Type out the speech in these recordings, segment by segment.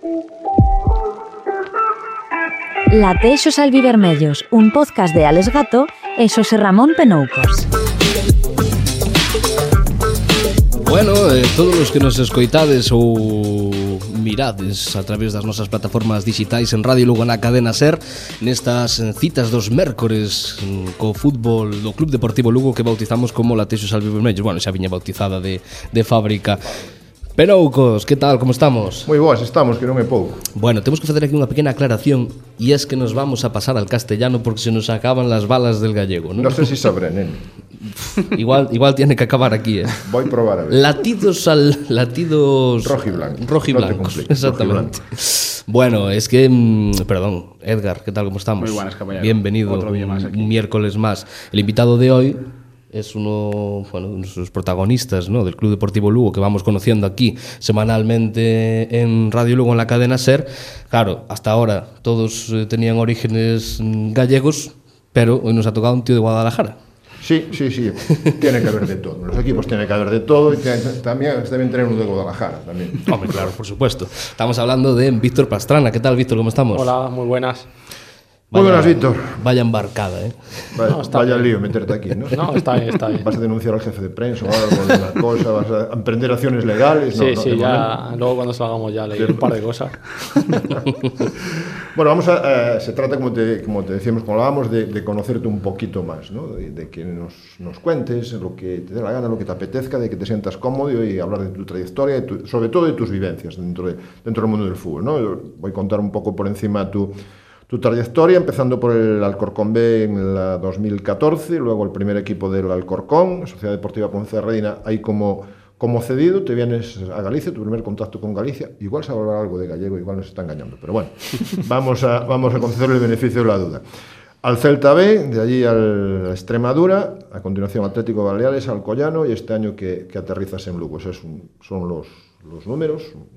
Latexos Albivermellos, un podcast de Alex Gato e Xosé Ramón Penoucos. Bueno, todos os que nos escoitades ou mirades a través das nosas plataformas digitais en Radio Lugo na cadena SER, nestas citas dos mércores co fútbol do Club Deportivo Lugo que bautizamos como Latexos Albivermellos. Bueno, xa viña bautizada de fábrica. Penoucos, que tal, como estamos? Moi boas estamos, que non é pouco. Bueno, temos que facer aquí unha pequena aclaración e es que nos vamos a pasar al castellano porque se nos acaban las balas del gallego, ¿no? Non sei se sabré, nen. Igual tiene que acabar aquí, Voy probar a ver. Latidos rojo y blancos, exactamente. Bueno, es que perdón, Edgar, ¿qué tal, cómo estamos? Muy buenas, caballero. Bienvenido. Otro día más aquí. Un miércoles más. El invitado de hoy es uno de nuestros protagonistas, ¿no?, del Club Deportivo Lugo, que vamos conociendo aquí semanalmente en Radio Lugo, en la cadena SER. Claro, hasta ahora todos tenían orígenes gallegos, pero hoy nos ha tocado un tío de Guadalajara. Sí, tiene que haber de todo. Los equipos tienen que haber de todo y también deben tener uno de Guadalajara. También. Hombre, claro, por supuesto. Estamos hablando de Víctor Pastrana. ¿Qué tal, Víctor? ¿Cómo estamos? Hola, muy buenas. Muy buenas, Víctor. Vaya embarcada, ¿eh? Vaya lío meterte aquí, ¿no? No, está bien. ¿Vas a denunciar al jefe de prensa o algo de una cosa? ¿Vas a emprender acciones legales? Sí, ya, luego cuando salgamos ya leí un par de cosas. Bueno, se trata, como te decíamos, como hablábamos, de conocerte un poquito más, ¿no? De que nos cuentes lo que te dé la gana, lo que te apetezca, de que te sientas cómodo y hablar de tu trayectoria, sobre todo de tus vivencias dentro del mundo del fútbol, ¿no? Yo voy a contar un poco por encima tu trayectoria, empezando por el Alcorcón B en la 2014, luego el primer equipo del Alcorcón, Sociedad Deportiva Ponferradina, ahí como cedido, te vienes a Galicia, tu primer contacto con Galicia, igual se va a hablar algo de gallego, igual nos está engañando, pero bueno, vamos a concederle el beneficio de la duda. Al Celta B, de allí a Extremadura, a continuación Atlético Baleares, Alcoyano, y este año que aterrizas en Lugo. Esos son los números,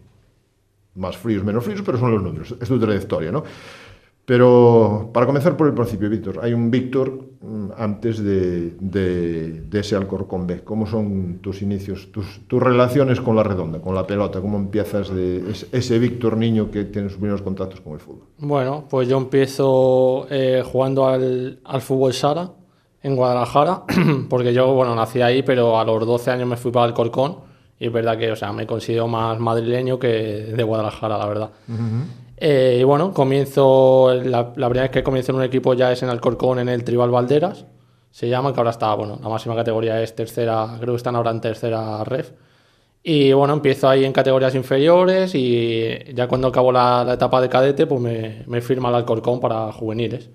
más fríos, menos fríos, pero son los números, es tu trayectoria, ¿no? Pero para comenzar por el principio, Víctor, hay un Víctor antes de ese Alcorcón B. ¿Cómo son tus inicios, tus relaciones con la redonda, con la pelota? ¿Cómo empiezas de ese Víctor niño que tiene sus primeros contactos con el fútbol? Bueno, pues yo empiezo jugando al fútbol sala en Guadalajara, porque yo, nací ahí, pero a los 12 años me fui para Alcorcón y es verdad que, me considero más madrileño que de Guadalajara, la verdad. Uh-huh. Y comienzo, la primera vez que comienzo en un equipo ya es en Alcorcón, en el Tribal Valderas, se llama, que ahora está, la máxima categoría es tercera, creo que están ahora en tercera ref. Y empiezo ahí en categorías inferiores y ya cuando acabo la etapa de cadete, pues me firma el Alcorcón para juveniles.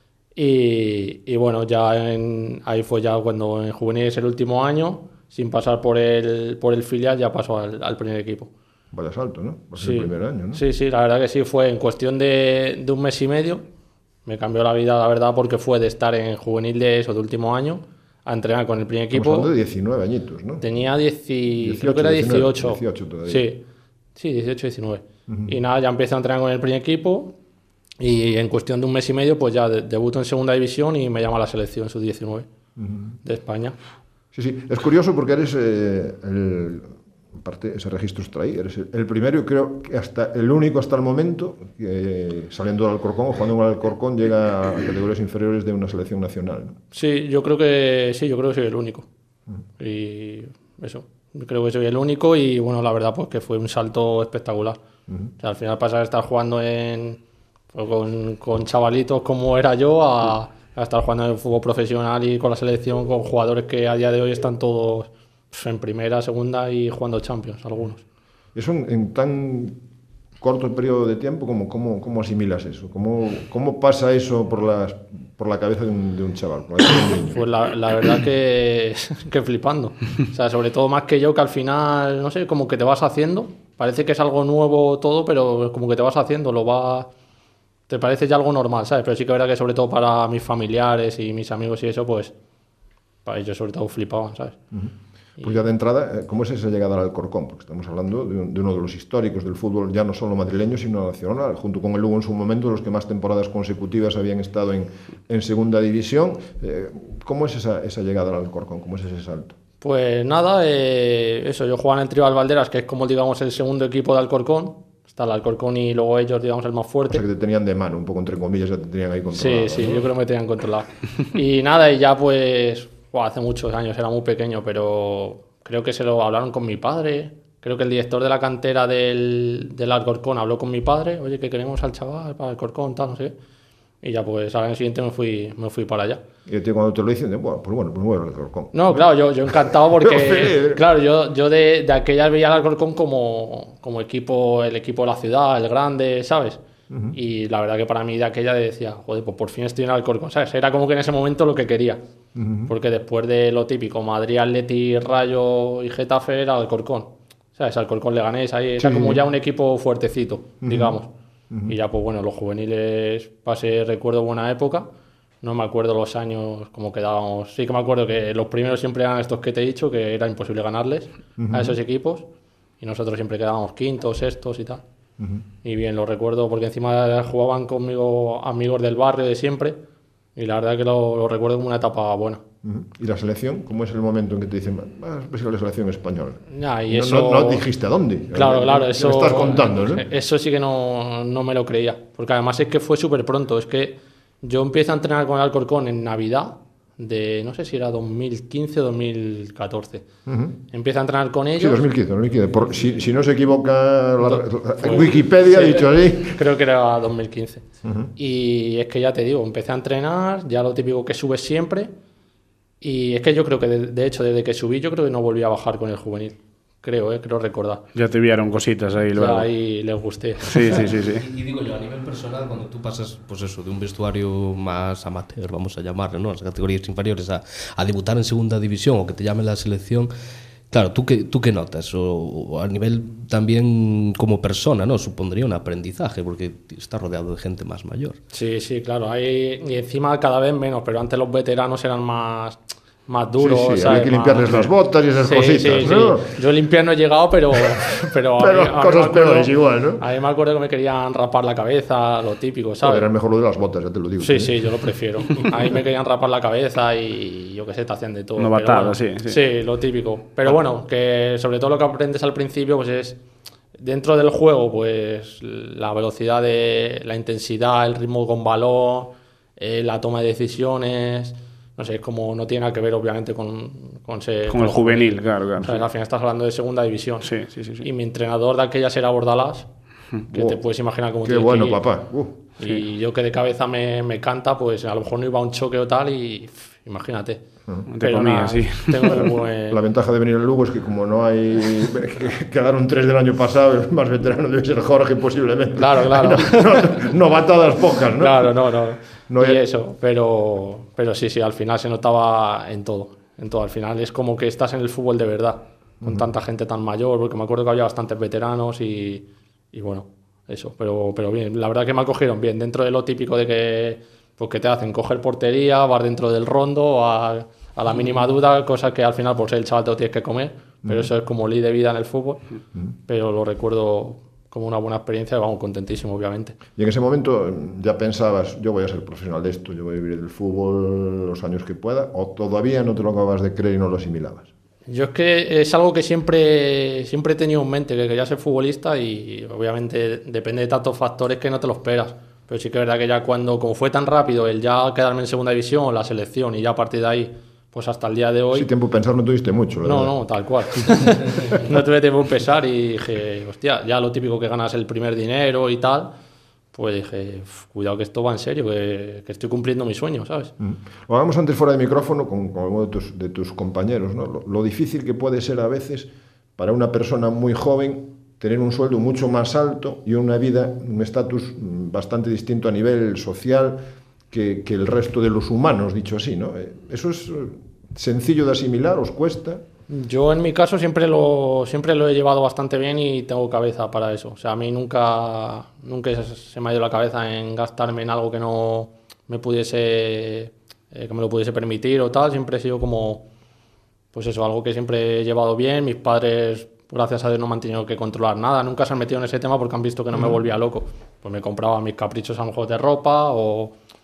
Y ya ahí fue ya cuando en juveniles el último año, sin pasar por el filial, ya paso al primer equipo. Vaya salto, ¿no? Va a ser el primer año, ¿no? Sí, la verdad que sí, fue en cuestión de un mes y medio. Me cambió la vida, la verdad, porque fue de estar en juvenil de último año a entrenar con el primer equipo. Estamos hablando de 19 añitos, ¿no? Tenía 18, creo que era 18. 18 todavía. Sí, 18, 19. Uh-huh. Y nada, ya empecé a entrenar con el primer equipo y en cuestión de un mes y medio pues ya debuto en segunda división y me llama a la selección sub-19 de España. Sí, es curioso porque eres aparte, ese registro está ahí, eres el primero y creo que hasta el único hasta el momento que saliendo del Alcorcón o jugando en el Alcorcón llega a categorías inferiores de una selección nacional, ¿no? Sí, yo creo que soy el único. Y eso, creo que soy el único y la verdad pues que fue un salto espectacular. O sea, al final pasar a estar jugando con chavalitos como era yo a estar jugando en el fútbol profesional y con la selección con jugadores que a día de hoy están todos en primera, segunda y jugando Champions, algunos. Eso en tan corto periodo de tiempo, ¿cómo asimilas eso? ¿Cómo pasa eso por la cabeza de un chaval? Por la cabeza de un niño? Pues la verdad que flipando. O sea, sobre todo más que yo, que al final, no sé, como que te vas haciendo. Parece que es algo nuevo todo, pero como que te vas haciendo, te parece ya algo normal, ¿sabes? Pero sí que es verdad que sobre todo para mis familiares y mis amigos y eso, pues para ellos sobre todo flipaban, ¿sabes? Uh-huh. Pues ya de entrada, ¿cómo es esa llegada al Alcorcón? Porque estamos hablando de uno de los históricos del fútbol, ya no solo madrileño, sino nacional, junto con el Lugo en su momento, los que más temporadas consecutivas habían estado en segunda división. ¿Cómo es esa llegada al Alcorcón? ¿Cómo es ese salto? Pues nada, yo jugaba en el Tribal Valderas, que es como digamos el segundo equipo de Alcorcón. Está el Alcorcón y luego ellos, digamos, el más O fuerte. sea que te tenían de mano, un poco entre comillas, ya te tenían ahí controlado. Sí, ¿no? yo creo que me tenían controlado. Y nada, y ya pues, hace muchos años, era muy pequeño, pero creo que se lo hablaron con mi padre. Creo que el director de la cantera del Alcorcón habló con mi padre, oye, que queremos al chaval para Alcorcón, tal, no sé qué. Y ya pues al año siguiente me fui para allá. Y a ti cuando te lo dicen, bueno, pues me voy al Alcorcón. No, claro, yo encantado porque, Sí. claro, yo de aquellas veía al Alcorcón como equipo, el equipo de la ciudad, el grande, ¿sabes? Y la verdad que para mí de aquella decía, joder, pues por fin estoy en Alcorcón, ¿sabes? Era como que en ese momento lo que quería. Porque después de lo típico, Madrid, Atleti, Rayo y Getafe era Alcorcón. ¿Sabes? Alcorcón Leganés, ahí era como ya un equipo fuertecito, digamos. Y ya, pues bueno, los juveniles pasé, recuerdo, buena época. No me acuerdo los años, cómo quedábamos. Sí que me acuerdo que los primeros siempre eran estos que te he dicho, que era imposible ganarles a esos equipos. Y nosotros siempre quedábamos quintos, sextos y tal. Y bien, lo recuerdo porque encima jugaban conmigo amigos del barrio de siempre. Y la verdad que lo recuerdo como una etapa buena. ¿Y la selección? ¿Cómo es el momento en que te dicen, vas a ir a la selección española? Ya, y No dijiste a dónde. Claro, eso... Me estás contando, ¿no? Eso sí que no me lo creía. Porque además es que fue súper pronto. Es que yo empiezo a entrenar con el Alcorcón en Navidad de, no sé si era 2015 o 2014. Empiezo a entrenar con ellos. Sí, 2015. Si no se equivoca Wikipedia, dicho así. Creo que era 2015. Y es que ya te digo, empecé a entrenar, ya lo típico que subes siempre. Y es que yo creo que, de hecho, desde que subí, yo creo que no volví a bajar con el juvenil. Creo recordar. Ya te vieron cositas ahí luego. Ya ahí les gusté. Sí. Y digo yo, a nivel personal, cuando tú pasas, pues eso, de un vestuario más amateur, vamos a llamarlo, ¿no? Las categorías inferiores, a debutar en segunda división o que te llame la selección, claro, ¿tú qué notas? O a nivel también como persona, ¿no? Supondría un aprendizaje, porque estás rodeado de gente más mayor. Sí, claro. Y encima cada vez menos, pero antes los veteranos eran más duros. Sí, ¿sabes? había que limpiarles las botas y esas cositas, ¿no? Sí. Yo limpiar no he llegado, pero cosas peores igual, ¿no? A mí me acuerdo que me querían rapar la cabeza, lo típico, ¿sabes? Era mejor lo de las botas, ya te lo digo. Sí, yo lo prefiero. A mí me querían rapar la cabeza y yo qué sé, te hacían de todo. Novatada, bueno, sí. Sí, lo típico. Pero bueno, que sobre todo lo que aprendes al principio, pues es dentro del juego, pues la velocidad, la intensidad, el ritmo con balón, la toma de decisiones. No sé, como no tiene nada que ver, obviamente, con el juvenil, claro. O sea, al final estás hablando de segunda división. Sí. Y mi entrenador de aquellas era Bordalás, que te puedes imaginar cómo Qué tiene bueno, que ir. papá. Y yo que de cabeza me canta, pues a lo mejor no iba a un choque o tal y imagínate. Te comía, sí. Tengo muy buen... La ventaja de venir al Lugo es que como no hay... quedaron 3 del año pasado, el más veterano debe ser Jorge posiblemente. Claro. No batadas pocas, ¿no? Claro, no. Y hay... eso, pero sí, al final se notaba en todo. Al final es como que estás en el fútbol de verdad, con tanta gente tan mayor, porque me acuerdo que había bastantes veteranos y bueno, eso. Pero bien, la verdad que me acogieron bien, dentro de lo típico de que, pues, que te hacen coger portería, vas dentro del rondo, a la mínima duda, cosa que al final por ser el chaval te lo tienes que comer, pero eso es como ley de vida en el fútbol, pero lo recuerdo como una buena experiencia y vamos, contentísimo, obviamente. Y en ese momento ya pensabas, yo voy a ser profesional de esto, yo voy a vivir del fútbol los años que pueda, o todavía no te lo acabas de creer y no lo asimilabas. Yo es que es algo que siempre he tenido en mente, que quería ser futbolista y obviamente depende de tantos factores que no te lo esperas. Pero sí que es verdad que ya como fue tan rápido el ya quedarme en segunda división o la selección y ya a partir de ahí, pues hasta el día de hoy... Sí, tiempo de pensar no tuviste mucho, ¿verdad? No, tal cual. No tuve tiempo de pensar y dije, hostia, ya lo típico que ganas el primer dinero y tal, pues dije, cuidado que esto va en serio, que estoy cumpliendo mi sueño, ¿sabes? Lo hablamos antes fuera de micrófono con alguno de tus compañeros, ¿no? Lo difícil que puede ser a veces para una persona muy joven tener un sueldo mucho más alto y una vida, un estatus bastante distinto a nivel social que el resto de los humanos, dicho así, ¿no? ¿Eso es sencillo de asimilar? ¿Os cuesta? Yo en mi caso siempre lo he llevado bastante bien y tengo cabeza para eso. O sea, a mí nunca se me ha ido la cabeza en gastarme en algo que no me pudiese que me lo pudiese permitir o tal. Siempre he sido como, pues eso, algo que siempre he llevado bien. Mis padres, gracias a Dios, no me han tenido que controlar nada. Nunca se han metido en ese tema porque han visto que no me volvía loco. Pues me compraba mis caprichos a lo mejor de ropa o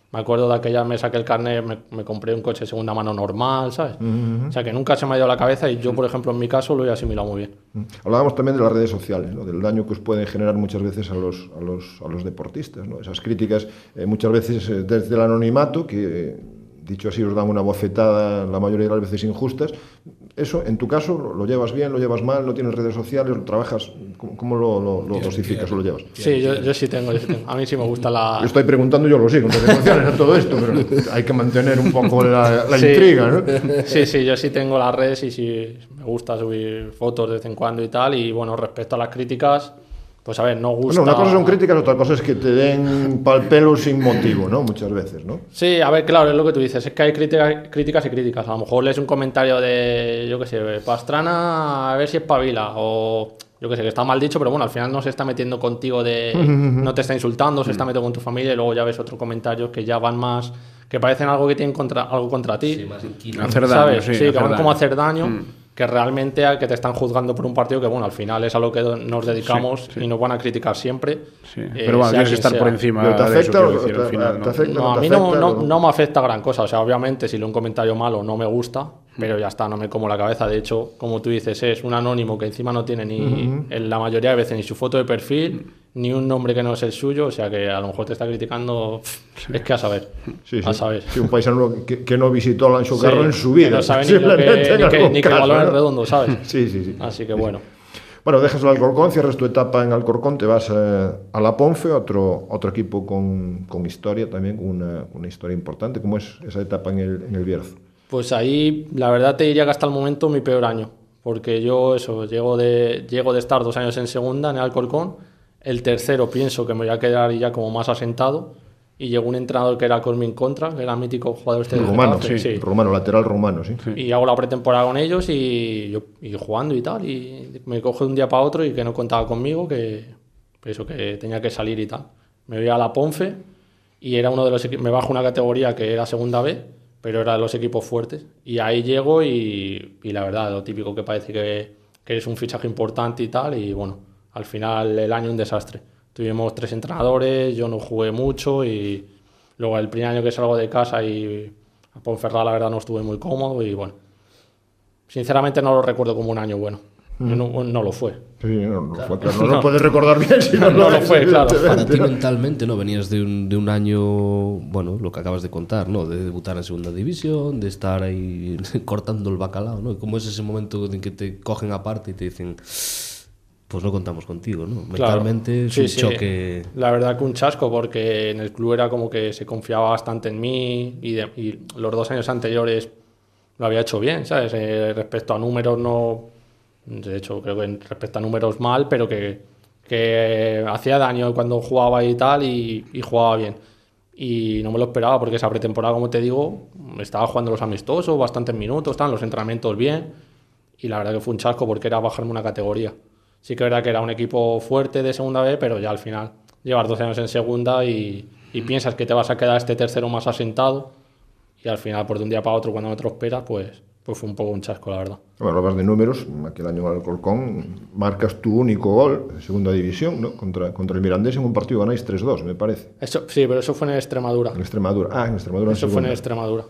Me acuerdo de aquella, me saqué el carnet, me compré un coche de segunda mano normal, ¿sabes? O sea, que nunca se me ha ido a la cabeza y yo, por ejemplo, en mi caso lo he asimilado muy bien. Hablábamos también de las redes sociales, ¿no? Del daño que os pueden generar muchas veces a los deportistas, ¿no? Esas críticas, muchas veces desde el anonimato, que dicho así os dan una bofetada la mayoría de las veces injustas. Eso, en tu caso, ¿lo llevas bien, lo llevas mal, no tienes redes sociales, lo trabajas? ¿Cómo lo dosificas o lo llevas? Sí, yo sí tengo. A mí sí me gusta la... Yo estoy preguntando, yo lo sigo, en redes sociales, a todo esto, pero hay que mantener un poco la Sí. intriga, ¿no? Sí, yo sí tengo las redes y sí me gusta subir fotos de vez en cuando y tal. Y bueno, respecto a las críticas, pues a ver, no gusta... Bueno, una cosa son críticas, otra cosa es que te den pal pelo sin motivo, ¿no? Muchas veces, ¿no? Sí, a ver, claro, es lo que tú dices, es que hay críticas y críticas. A lo mejor lees un comentario de, yo qué sé, Pastrana, a ver si espabila, o yo qué sé, que está mal dicho, pero bueno, al final no se está metiendo contigo no te está insultando, se está metiendo con tu familia, y luego ya ves otros comentarios que ya van más, que parecen algo que tienen algo contra ti. Sí, más inquino. Hacer daño, ¿sabes? sí, Sí, que van daño. como a hacer daño, que realmente a que te están juzgando por un partido que, bueno, al final es a lo que nos dedicamos y nos van a criticar siempre. Sí. Pero bueno, sea tienes que quien estar sea. por encima ¿Pero te de eso, afecta quiero o decir, al final, ¿no? te afecta? No, a te mí afecta, no me afecta gran cosa. O sea, obviamente, si leo un comentario malo no me gusta, pero ya está, no me como la cabeza. De hecho, como tú dices, es un anónimo que encima no tiene ni, en la mayoría de veces, ni su foto de perfil, ni un nombre que no es el suyo. O sea, que a lo mejor te está criticando, es que a saber. Sí, A saber. Sí, un paisano que no visitó a Lancho Carro Sí, en su vida. que no sabe Simplemente en algún ni que caso, balón es ¿no? redondo, ¿sabes? Sí. Así que bueno. Bueno, dejas el Alcorcón, cierras tu etapa en Alcorcón, te vas a la Ponfe, otro equipo con historia también, con una historia importante. ¿Cómo es esa etapa en el Bierzo? Pues ahí, la verdad, te diría que hasta el momento mi peor año. Porque yo, llego de estar 2 años en segunda, en el Alcorcón. El tercero pienso que me voy a quedar ya como más asentado. Y llegó un entrenador que era Cormin Contra, que era el mítico jugador este del Rumano, Getafe, sí. Rumano, lateral rumano, sí. Y hago la pretemporada con ellos y jugando y tal. Y me coge de un día para otro y que no contaba conmigo, que tenía que salir y tal. Me voy a la Ponfe y era uno de los equipos. Me bajo una categoría que era segunda B, pero era de los equipos fuertes. Y ahí llego y la verdad, lo típico que parece que es un fichaje importante y tal. Y bueno, al final el año un desastre. Tuvimos 3 entrenadores, yo no jugué mucho y luego el primer año que salgo de casa y a Ponferrada la verdad no estuve muy cómodo y bueno, sinceramente no lo recuerdo como un año bueno. No lo fue. Sí, no fue, claro. No lo puedes recordar bien si no No lo fue, claro. Para ti mentalmente, ¿no? Venías de un año, bueno, lo que acabas de contar, ¿no? De debutar en segunda división, de estar ahí cortando el bacalao, ¿no? ¿Cómo es ese momento en que te cogen aparte y te dicen, pues no contamos contigo, ¿no? Mentalmente es un choque. La verdad que un chasco, porque en el club era como que se confiaba bastante en mí y los 2 años anteriores lo había hecho bien, ¿sabes? Respecto a números no... De hecho, creo que respecto a números mal, pero que hacía daño cuando jugaba y tal y jugaba bien. Y no me lo esperaba porque esa pretemporada, como te digo, estaba jugando los amistosos, bastantes minutos, estaban los entrenamientos bien y la verdad que fue un chasco porque era bajarme una categoría. Sí que es verdad que era un equipo fuerte de segunda B, pero ya al final llevas 12 años en segunda y piensas que te vas a quedar este tercero más asentado y al final, por de un día para otro, cuando no te lo esperas, pues fue un poco un chasco, la verdad. Bueno, hablas de números, aquel año en Alcorcón marcas tu único gol en segunda división, ¿no? Contra el Mirandés en un partido ganáis 3-2, me parece. Sí, pero eso fue en Extremadura. En Extremadura, en Extremadura. Eso fue en Extremadura.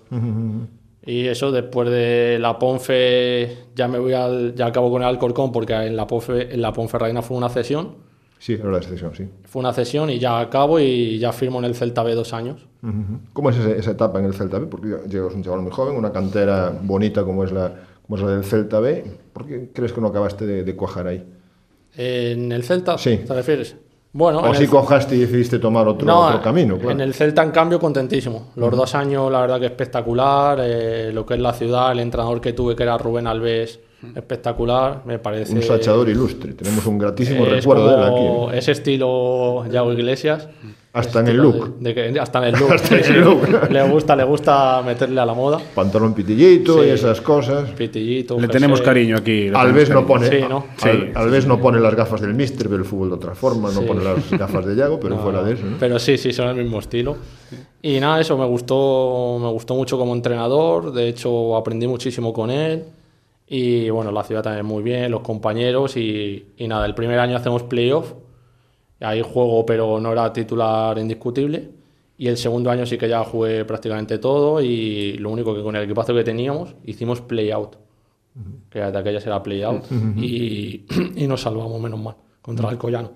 Y eso, después de la Ponfe, ya acabo con el Alcorcón, porque en la Ponferradina fue una cesión. Sí, era la cesión, sí. Fue una cesión y ya acabo y ya firmo en el Celta B 2 años. ¿Cómo es esa etapa en el Celta B? Porque llegas un chaval muy joven, una cantera bonita como es la del Celta B. ¿Por qué crees que no acabaste de cuajar ahí? ¿En el Celta? Sí. ¿Te refieres? Bueno, o si cuajaste y decidiste tomar otro camino, claro. En el Celta, en cambio, contentísimo. Los 2 años, la verdad que espectacular. Lo que es la ciudad, el entrenador que tuve, que era Rubén Alves, espectacular, me parece. Un sachador ilustre. Tenemos un gratísimo recuerdo de él aquí. Ese estilo Yago Iglesias. Hasta en el look. Hasta en el look. Hasta en el look. Le gusta meterle a la moda. Pantalón pitillito y esas cosas. Pitillito. Le tenemos cariño aquí. Alves no pone. Sí, ¿no? Alves no pone las gafas del Mister, ve el fútbol de otra forma, no pone las gafas de Yago, pero fuera de eso, ¿no? Pero sí, son el mismo estilo. Y nada, eso me gustó mucho como entrenador. De hecho, aprendí muchísimo con él. Y bueno, la ciudad también muy bien, los compañeros. Y nada, el primer año hacemos playoff. Ahí juego, pero no era titular indiscutible. Y el segundo año sí que ya jugué prácticamente todo y lo único que con el equipazo que teníamos hicimos play-out, que de aquellas era play-out, y nos salvamos menos mal contra el Alcoyano.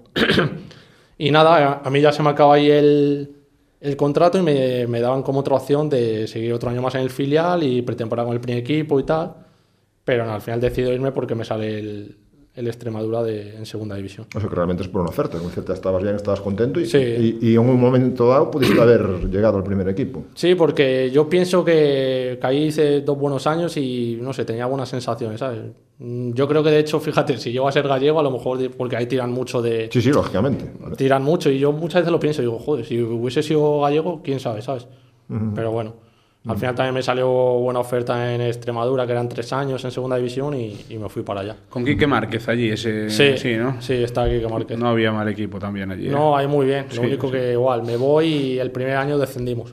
Y nada, a mí ya se me acaba ahí el contrato y me daban como otra opción de seguir otro año más en el filial y pretemporada con el primer equipo y tal, pero no, al final decido irme porque me sale el Extremadura en segunda división. O sea que realmente es por una oferta. Con Celta estabas bien, estabas contento y, Sí. y en un momento dado pudiste haber llegado al primer equipo. Sí, porque yo pienso que ahí hice 2 buenos años y no sé, tenía buenas sensaciones, ¿sabes? Yo creo que de hecho, fíjate, si llego a ser gallego, a lo mejor porque ahí tiran mucho de... Sí, sí, lógicamente. Vale. Tiran mucho y yo muchas veces lo pienso y digo, joder, si hubiese sido gallego, quién sabe, ¿sabes? Pero bueno, al final también me salió buena oferta en Extremadura, que eran 3 años en segunda división y me fui para allá. Con Quique Márquez allí, ese... Sí, ¿no? Sí, está aquí que Márquez. No había mal equipo también allí. No, ahí muy bien. Sí, Lo único que igual, me voy y el primer año descendimos.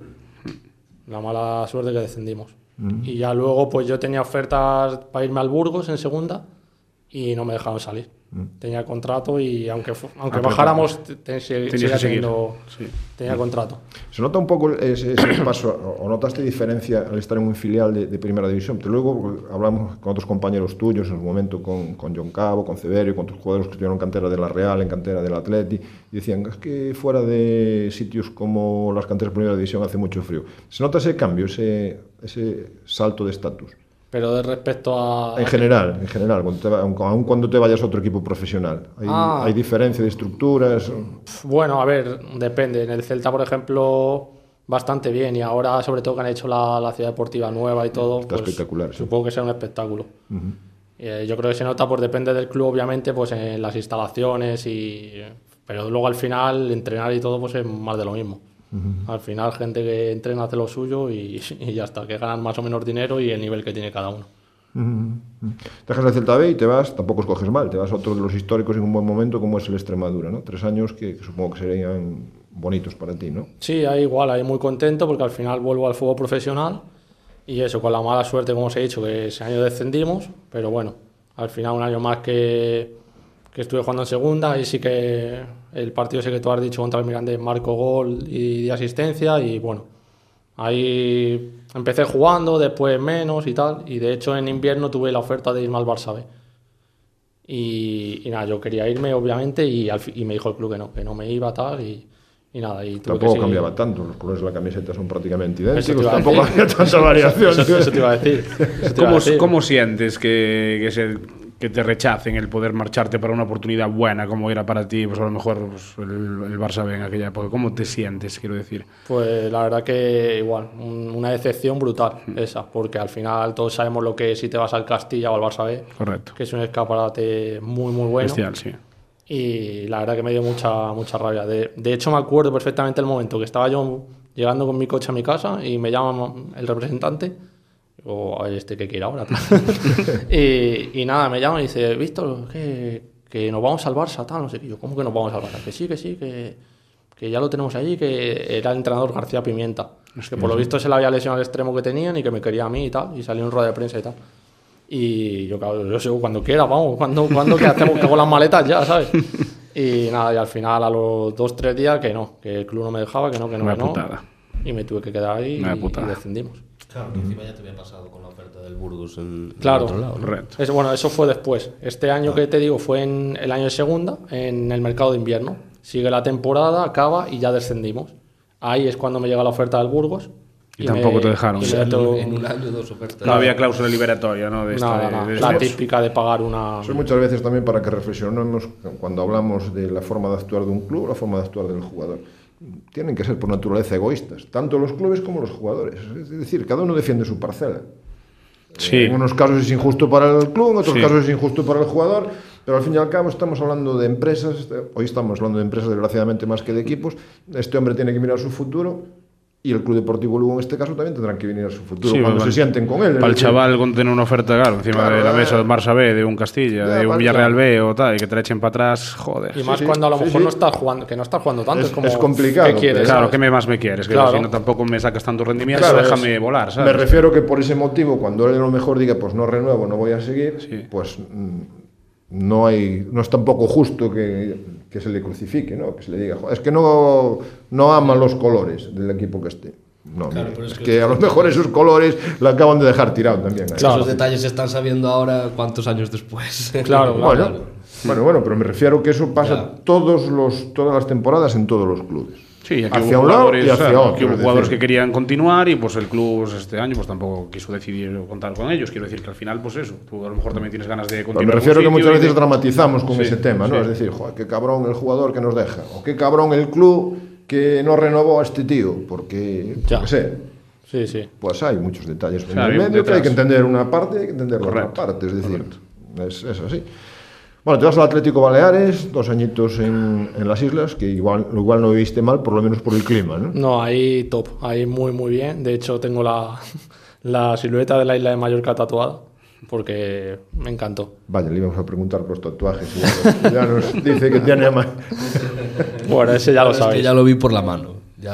La mala suerte que descendimos. Y ya luego pues yo tenía ofertas para irme al Burgos en segunda y no me dejaron salir. Tenía contrato y aunque bajáramos seguía teniendo tenía contrato. ¿Se nota un poco ese paso o notaste diferencia al estar en un filial de primera división? Pero luego hablamos con otros compañeros tuyos en su momento, con John Cabo, con Ceberio, con otros jugadores que estuvieron en cantera de la Real, en cantera del Atleti, y decían, es que fuera de sitios como las canteras de primera división hace mucho frío. ¿Se nota ese cambio, ese salto de estatus? Pero de respecto a... En general, aun cuando te vayas a otro equipo profesional. ¿Hay diferencia de estructuras? Bueno, a ver, depende. En el Celta, por ejemplo, bastante bien. Y ahora, sobre todo, que han hecho la ciudad deportiva nueva y todo, Está pues, espectacular. Sí. supongo que será un espectáculo. Yo creo que se nota, pues depende del club, obviamente, pues en las instalaciones, pero luego al final, entrenar y todo, pues es más de lo mismo. Al final, gente que entrena hace lo suyo y ya está, que ganan más o menos dinero y el nivel que tiene cada uno. Dejas el Celta B y te vas, tampoco escoges mal, te vas a otro de los históricos en un buen momento como es el Extremadura, ¿no? 3 años que supongo que serían bonitos para ti, ¿no? Sí, ahí igual, ahí muy contento porque al final vuelvo al fútbol profesional y eso, con la mala suerte, como os he dicho, que ese año descendimos, pero bueno, al final un año más que estuve jugando en segunda y sí que el partido ese que tú has dicho contra el Mirandés marco gol y de asistencia y bueno, ahí empecé jugando, después menos y tal, y de hecho en invierno tuve la oferta de irme al Barça B. Y nada, yo quería irme obviamente y me dijo el club que no me iba tal y nada. Y tampoco cambiaba tanto, los colores de la camiseta son prácticamente Eso idénticos, tampoco había tanta variación. Eso te iba a decir. ¿Cómo sientes que te rechacen el poder marcharte para una oportunidad buena como era para ti, pues a lo mejor pues, el Barça B en aquella época? ¿Cómo te sientes, quiero decir? Pues la verdad que igual, una decepción brutal esa, porque al final todos sabemos lo que es si te vas al Castilla o al Barça B. Correcto. Que es un escaparate muy muy bueno. Bestial, sí. Y la verdad que me dio mucha rabia. De hecho me acuerdo perfectamente el momento que estaba yo llegando con mi coche a mi casa y me llama el representante o este que quiere ahora. y nada, me llama y dice, Víctor, que nos vamos al Barça, tal, no sé qué. Yo, ¿cómo que nos vamos al Barça? Que sí, que ya lo tenemos allí, que era el entrenador García Pimienta. Que por lo visto se le había lesionado el extremo que tenían y que me quería a mí y tal, y salió en rueda de prensa y tal. Y yo, claro, yo sé, cuando quiera, vamos, cuando que hacemos que hago las maletas ya, ¿sabes? Y nada, y al final a los 2-3 días que el club no me dejaba, que no. Putada. Y me tuve que quedar ahí y descendimos. Claro, que encima ya te había pasado con la oferta del Burgos en claro, otro lado, ¿no? Correcto. Eso fue después. Este año que te digo fue en el año de segunda, en el mercado de invierno. Sigue la temporada, acaba y ya descendimos. Ahí es cuando me llega la oferta del Burgos. Y tampoco te dejaron. En un año 2 ofertas. No había cláusula liberatoria, ¿no? La típica de pagar una... Eso es muchas veces también para que reflexionemos cuando hablamos de la forma de actuar de un club, la forma de actuar del jugador. Tienen que ser por naturaleza egoístas, tanto los clubes como los jugadores. Es decir, cada uno defiende su parcela. Sí. En unos casos es injusto para el club, en otros casos es injusto para el jugador, pero al fin y al cabo estamos hablando de empresas, hoy estamos hablando de empresas desgraciadamente más que de equipos. Este hombre tiene que mirar su futuro y el Club Deportivo Lugo en este caso también tendrán que venir a su futuro cuando se sienten con él. Para el chaval con tener una oferta, claro, encima de la mesa del Barça B, de un Castilla, de un Villarreal B o tal, y que te la echen para atrás, joder. Y más cuando a lo mejor no estás jugando, que no estás jugando tanto, es como... Es complicado. ¿Qué quieres? Claro, ¿qué más me quieres? Que si no tampoco me sacas tanto rendimiento, déjame volar, ¿sabes? Me refiero que por ese motivo, cuando él a lo mejor diga, pues no renuevo, no voy a seguir, pues no es tampoco justo que que se le crucifique, ¿no? Que se le diga, es que no ama los colores del equipo que esté. No, claro, mire, es que a lo mejor esos colores lo acaban de dejar tirado también. Claro. Esos detalles se están sabiendo ahora cuántos años después. Claro, Bueno, pero me refiero que eso pasa todas las temporadas en todos los clubes. Sí, aquí hacia hubo un lado jugadores, y hacia otro. Aquí hubo jugadores que querían continuar y pues el club pues, este año pues tampoco quiso decidir contar con ellos. Quiero decir que al final, pues eso, tú a lo mejor también tienes ganas de continuar. Me refiero que muchas veces dramatizamos con ese tema, ¿no? Es decir, joder, qué cabrón el jugador que nos deja, o qué cabrón el club que no renovó a este tío, porque, yo qué sé. Sí. Pues hay muchos detalles en el medio que hay que entender una parte y hay que entender la otra parte, es decir, es así. Bueno, te vas al Atlético Baleares, 2 añitos en las islas, que igual no viviste mal, por lo menos por el clima, ¿no? No, ahí top, ahí muy bien. De hecho, tengo la silueta de la isla de Mallorca tatuada, porque me encantó. Vaya, le íbamos a preguntar por los tatuajes y ya nos dice que tiene más. Bueno, ese ya lo sabéis. Es que ya lo vi por la mano.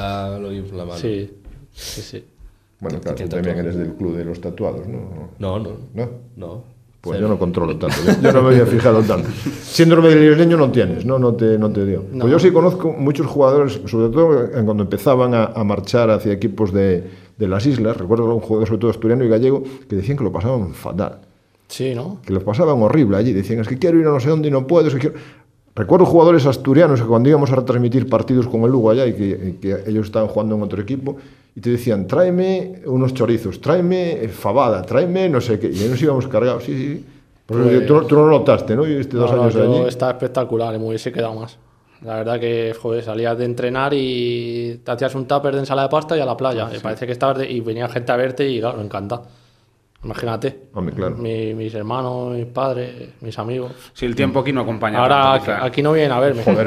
Sí. Bueno, claro, tú también eres del club de los tatuados, ¿no? No. Pues yo no controlo tanto, yo no me había fijado tanto. Síndrome del isleño no tienes, no te dio. No. Pues yo sí conozco muchos jugadores, sobre todo cuando empezaban a marchar hacia equipos de las islas. Recuerdo un jugador, sobre todo asturiano y gallego, que decían que lo pasaban fatal. Sí, ¿no? Que lo pasaban horrible allí. Decían, es que quiero ir a no sé dónde y no puedo. Recuerdo jugadores asturianos que cuando íbamos a retransmitir partidos con el Lugo allá y que ellos estaban jugando en otro equipo, y te decían, tráeme unos chorizos, tráeme fabada, tráeme no sé qué, y ahí nos íbamos cargados, sí. Pues, tú no lo notaste, ¿no? Y 2 años allí. Está espectacular, me hubiese quedado más. La verdad que, joder, salías de entrenar y te hacías un tupper de ensalada de pasta y a la playa. Sí. Parece que estabas y venía gente a verte y claro, me encanta. Imagínate. Hombre, claro. Mis hermanos, mis padres, mis amigos. Si el tiempo aquí no acompaña. Ahora aquí no vienen a verme. Joder,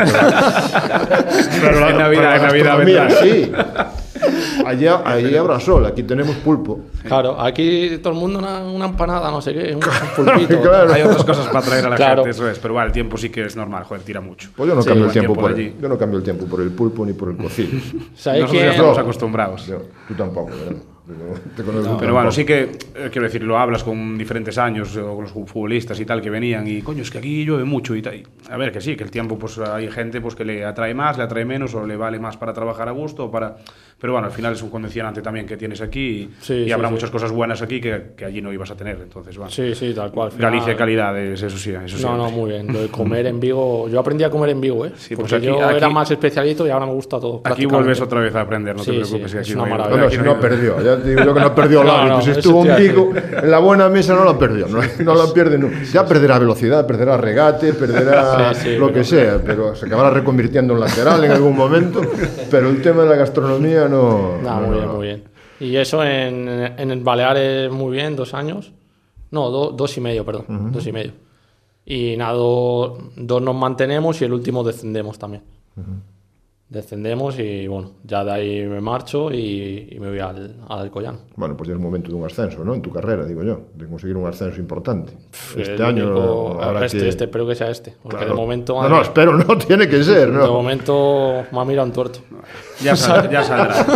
pero en Navidad. Sí. Allí habrá sol, aquí tenemos pulpo. Claro, aquí todo el mundo una empanada, no sé qué, un pulpito. Claro. Hay otras cosas para traer a la gente, eso es. Pero bueno, el tiempo sí que es normal, joder, tira mucho. Pues yo no cambio el tiempo por el pulpo ni por el cocido. Nosotros ya estamos acostumbrados. Tú tampoco, ¿verdad? Pero bueno, sí que, quiero decir, lo hablas con diferentes años o con los futbolistas y tal que venían y coño, es que aquí llueve mucho y tal. A ver, que sí, que el tiempo pues hay gente pues que le atrae más, le atrae menos o le vale más para trabajar a gusto o para... Pero bueno, al final es un condicionante también que tienes aquí y habrá muchas cosas buenas aquí que allí no ibas a tener, entonces bueno. Sí, tal cual. Galicia calidades, eso sí. No, muy bien. Lo de comer en Vigo, yo aprendí a comer en Vigo, Sí, porque aquí era más especialito y ahora me gusta todo. Aquí vuelves otra vez a aprender, no te preocupes. Sí, aquí es una maravilla. No, si no perdió, ya te digo yo que no perdió el hábito. Si estuvo en Vigo, en la buena mesa no la perdió, no la pierde nunca. Ya perderá velocidad, perderá regate, perderá lo que sea, pero se acabará reconvirtiendo en lateral en algún momento, pero el tema de la gastronomía no. Muy bien. Y eso en el Baleares muy bien, 2 años. No, 2 y medio, perdón. 2 y medio. Y nada, 2 nos mantenemos y el último descendemos también. Descendemos y bueno, ya de ahí me marcho y me voy al Alcoyano. Bueno, pues ya es momento de un ascenso, ¿no? En tu carrera, digo yo, de conseguir un ascenso importante. Este año habrá espero que sea porque claro. De momento... No, espero, no, tiene que ser, ¿no? De momento me ha mirado un tuerto. Ya saldrá.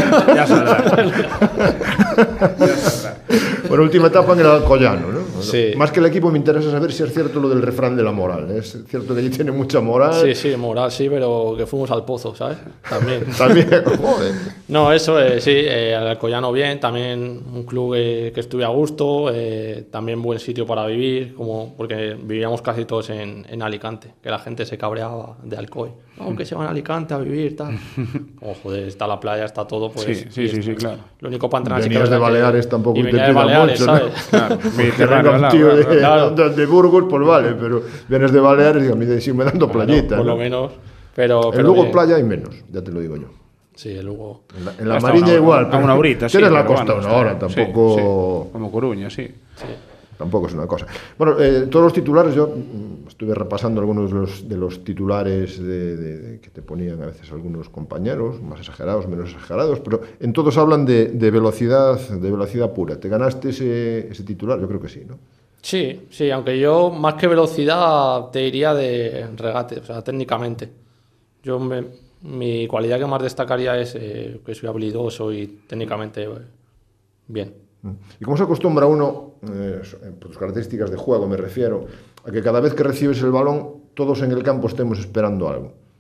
Bueno, última etapa en el Alcoyano, ¿no? Sí. Más que el equipo me interesa saber si es cierto lo del refrán de la moral. Es cierto que allí tiene mucha moral. Sí, moral sí, pero que fuimos al pozo, ¿sabes? También, joder. No, eso sí, el Alcoyano bien, también un club que estuve a gusto, también buen sitio para vivir, porque vivíamos casi todos en Alicante, que la gente se cabreaba de Alcoy. No, que se van a Alicante a vivir, tal. Como joder, está la playa, está todo, pues... Sí, claro. Lo único para entrenar... Venías de Baleares tampoco te de Baleares, mucho, ¿sabes? ¿no? Claro, Mediterráneo, un tío de Burgos, pues vale, pero vienes de Baleares y a mí me dando playita. Por lo menos, pero luego bien. playa hay menos, ya te lo digo yo. Sí, luego... En la Mariña igual. A una horita, sí. Tienes la costa una hora, tampoco... Sí. Como Coruña, sí. Tampoco es una cosa. Bueno, todos los titulares, yo estuve repasando algunos de los titulares que te ponían a veces algunos compañeros, más exagerados, menos exagerados, pero en todos hablan de velocidad pura. ¿Te ganaste ese titular? Yo creo que sí, ¿no? Sí, aunque yo más que velocidad te diría de regate, o sea, técnicamente. Mi cualidad que más destacaría es que soy habilidoso y técnicamente bien. ¿Y cómo se acostumbra uno, por tus características de juego me refiero, a que cada vez que recibes el balón todos en el campo estemos esperando algo?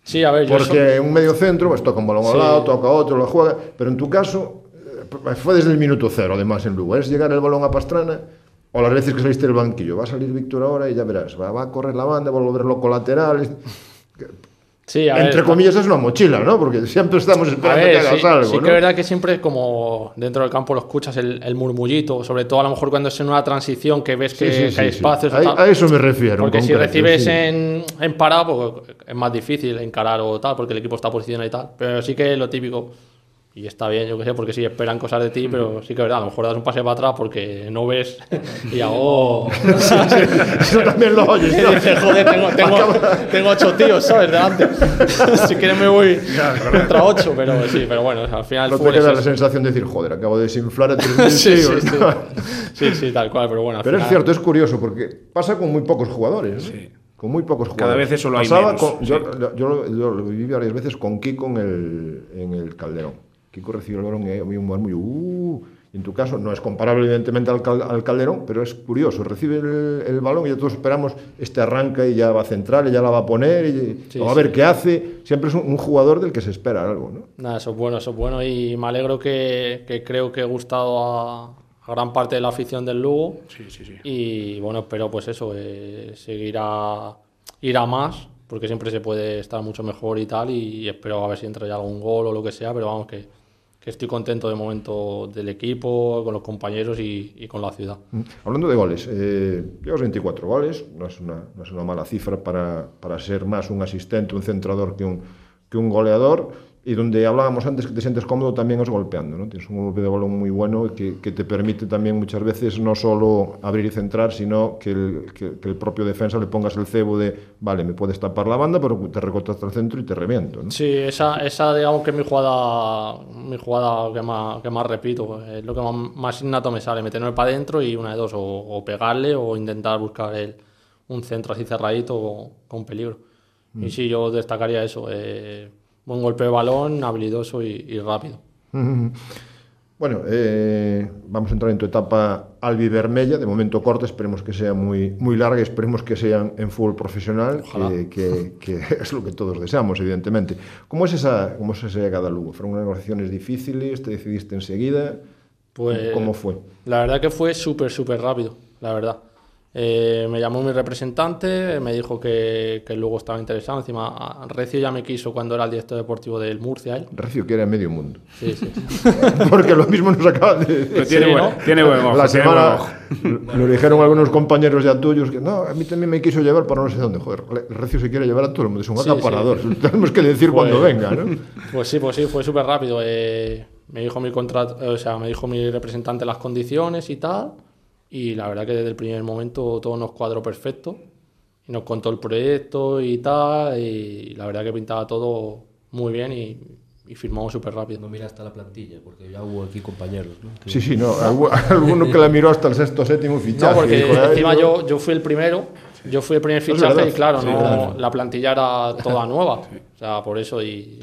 Sí, a ver, porque en un medio centro pues toca un balón al lado, toca otro, lo juega, pero en tu caso fue desde el minuto cero, además en Lugo, es llegar el balón a Pastrana, o las veces que saliste del banquillo, va a salir Víctor ahora y ya verás, va a correr la banda, va a volverlo colateral. Sí, a ver, entre comillas es una mochila, ¿no? Porque siempre estamos esperando que hagas algo, sí, ¿no? que es verdad que siempre como dentro del campo lo escuchas el murmullito, sobre todo a lo mejor cuando es en una transición que ves que hay espacios. A eso me refiero. Porque si recibes en parado, pues es más difícil encarar o tal, porque el equipo está posicionado y tal. Pero sí que lo típico, y está bien, yo qué sé, porque sí esperan cosas de ti, pero sí que es verdad, a lo mejor das un pase para atrás porque no ves y hago... Eso también lo oyes, ¿no? Dices, joder, tengo 8 tíos, ¿sabes? Delante. Si quieres me voy contra 8, pero bueno, al final... No te queda la sensación de decir, joder, acabo de desinflar a 3.000 tíos. Sí, tal cual, pero bueno... Pero final... es cierto, es curioso, porque pasa con muy pocos jugadores, ¿no? Sí. Con muy pocos jugadores. Cada vez eso lo hay Pasaba menos. Yo lo viví varias veces con Kiko en el Calderón. Kiko recibió el balón y había un muy... Y en tu caso no es comparable evidentemente al Calderón, pero es curioso. Recibe el balón y ya todos esperamos, arranca y ya va a centrar y ya la va a poner y a ver qué hace. Siempre es un jugador del que se espera algo, ¿no? Nada, eso es bueno y me alegro que creo que he gustado a gran parte de la afición del Lugo. Sí. Y bueno, espero pues eso, seguir ir a más, porque siempre se puede estar mucho mejor y tal, y espero a ver si entra ya algún gol o lo que sea, pero vamos, que estoy contento de momento del equipo, con los compañeros y con la ciudad. Hablando de goles, llevas 24 goles, no es una mala cifra para ser más un asistente, un centrador que un goleador, y donde hablábamos antes que te sientes cómodo también es golpeando, ¿no? Tienes un golpe de balón muy bueno que te permite también muchas veces no solo abrir y centrar, sino que el propio defensa le pongas el cebo de, vale, me puedes tapar la banda, pero te recortas hasta el centro y te reviento, ¿no? Sí, esa digamos que es mi jugada que más repito, es lo que más innato me sale, meterme para adentro y una de dos, o pegarle o intentar buscar un centro así cerradito con peligro. Y sí, yo destacaría eso, buen golpe de balón, habilidoso y rápido. Bueno, vamos a entrar en tu etapa albivermella, de momento corta, esperemos que sea muy, muy larga, esperemos que sea en fútbol profesional, que es lo que todos deseamos, evidentemente. ¿Cómo es esa llegada a Lugo? ¿Fueron unas negociaciones difíciles? ¿Te decidiste enseguida? Pues, ¿cómo fue? La verdad que fue súper rápido, la verdad. Me llamó mi representante, me dijo que Lugo estaba interesado. Encima, Recio ya me quiso cuando era el director deportivo del Murcia. Él. Recio que era medio mundo. Sí. Porque lo mismo nos acaba de decir. Tiene buen ojo. La semana lo dijeron algunos compañeros ya tuyos que no, a mí también me quiso llevar para no sé dónde. Joder, Recio se quiere llevar a todo el mundo, es un acaparador. Tenemos que decir cuando venga, ¿no? Pues sí, fue súper rápido. Me dijo me dijo mi representante las condiciones y tal. Y la verdad que desde el primer momento todo nos cuadró perfecto y nos contó el proyecto y tal, y la verdad que pintaba todo muy bien y firmamos súper rápido. No mira hasta la plantilla, porque ya hubo aquí compañeros, ¿no? Sí, no, alguno que la miró hasta el sexto, séptimo fichaje. No, porque encima yo fui el primero, yo fui el primer fichaje y claro, la plantilla era toda nueva. O sea, por eso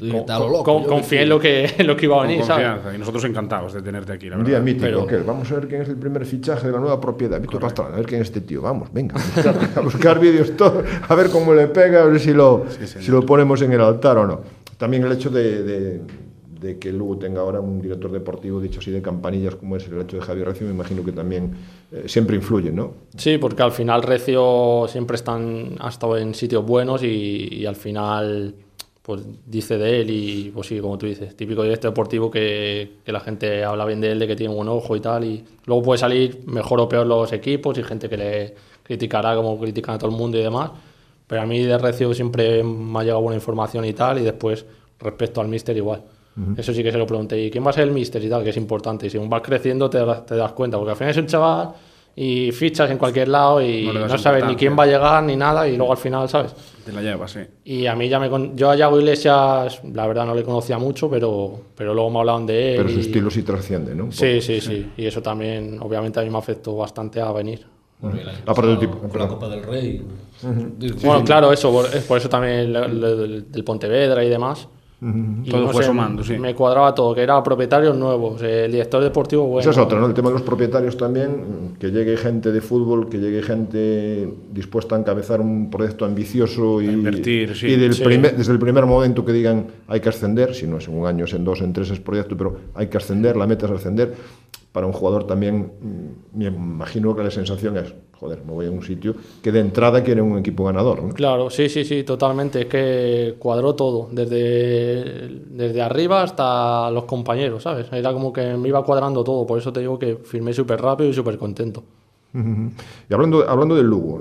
confié en lo que iba a venir, ¿sabes? Y nosotros encantados de tenerte aquí, la verdad. Un día mítico, vamos a ver quién es el primer fichaje de la nueva propiedad. Víctor Pastrana, a ver quién es este tío. Vamos, venga, a buscar vídeos todo, a ver cómo le pega, a ver si lo ponemos en el altar o no. También el hecho de que Lugo tenga ahora un director deportivo, dicho así, de campanillas, como es el hecho de Javier Recio, me imagino que también siempre influye, ¿no? Sí, porque al final Recio siempre ha estado en sitios buenos y al final pues dice de él y pues sí, como tú dices, típico director deportivo que la gente habla bien de él, de que tiene un buen ojo y tal, y luego puede salir mejor o peor los equipos y gente que le criticará como critican a todo el mundo y demás, pero a mí de Recio siempre me ha llegado buena información y tal, y después respecto al míster igual. Eso sí que se lo pregunté, ¿y quién va a ser el míster y tal? Que es importante, y si vas creciendo te das cuenta, porque al final es un chaval y fichas en cualquier lado y no sabes ni quién va a llegar ni nada, y luego al final, ¿sabes? Te la llevas, sí. Y a mí yo a Yago Iglesias, la verdad no le conocía mucho, pero luego me hablaban de él. Pero su estilo sí trasciende, ¿no? Sí. Y eso también, obviamente, a mí me afectó bastante a venir. Bueno, con la Copa del Rey. Bueno, claro, eso, por eso también del Pontevedra y demás. Y todo fue sumando, sí. Me cuadraba todo, que era propietarios nuevos, el director deportivo bueno. Esa es otra, ¿no? El tema de los propietarios también, que llegue gente de fútbol, que llegue gente dispuesta a encabezar un proyecto ambicioso y invertir, sí. Y desde el primer momento que digan hay que ascender, si no es en un año, es en 2, en 3 es proyecto, pero hay que ascender, la meta es ascender. Para un jugador también, me imagino que la sensación es, joder, me voy a un sitio que de entrada quiere un equipo ganador, ¿no? Claro, sí, totalmente. Es que cuadró todo, desde arriba hasta los compañeros, ¿sabes? Era como que me iba cuadrando todo, por eso te digo que firmé súper rápido y súper contento. Y hablando del Lugo,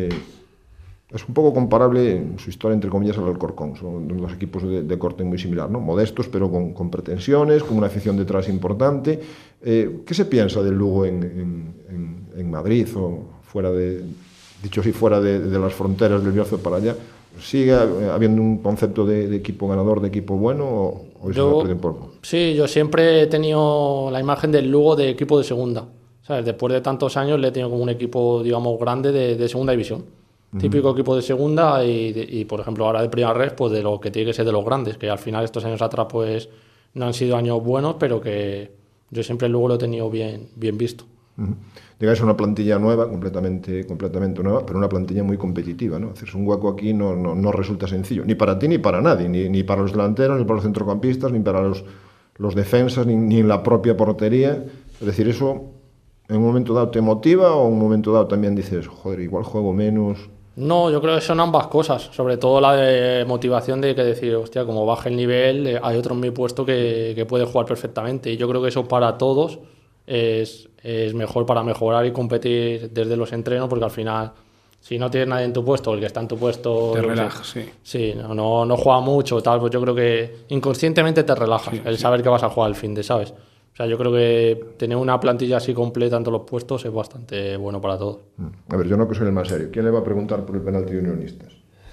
es un poco comparable su historia, entre comillas, al Alcorcón. Son dos equipos de corte muy similar, ¿no? Modestos, pero con pretensiones, con una afición detrás importante. ¿Qué se piensa del Lugo en Madrid o fuera de, dicho así, fuera de las fronteras del Bierzo para allá? ¿Sigue habiendo un concepto de equipo ganador, de equipo bueno, o eso se pierde un poco? Sí, yo siempre he tenido la imagen del Lugo de equipo de segunda. ¿Sabes? Después de tantos años le he tenido como un equipo, digamos, grande de segunda división. Típico equipo de segunda y, por ejemplo, ahora de primera red, pues de lo que tiene que ser de los grandes, que al final estos años atrás pues no han sido años buenos, pero que yo siempre luego lo he tenido bien visto. Llegáis a una plantilla nueva, completamente nueva, pero una plantilla muy competitiva, ¿no? Hacerse un hueco aquí no resulta sencillo, ni para ti ni para nadie, ni para los delanteros, ni para los centrocampistas, ni para los defensas, ni en la propia portería. Es decir, eso en un momento dado te motiva o en un momento dado también dices, joder, igual juego menos. No, yo creo que son ambas cosas, sobre todo la de motivación de que decir, hostia, como baja el nivel, hay otro en mi puesto que puede jugar perfectamente, y yo creo que eso para todos es mejor para mejorar y competir desde los entrenos, porque al final, si no tienes nadie en tu puesto, el que está en tu puesto te relajas, sí. Sí, no juega mucho, tal, pues yo creo que inconscientemente te relajas, sí, saber que vas a jugar al fin de, ¿sabes? O sea, yo creo que tener una plantilla así completa en todos los puestos es bastante bueno para todos. A ver, yo no que soy el más serio. ¿Quién le va a preguntar por el penalti de Unionistas?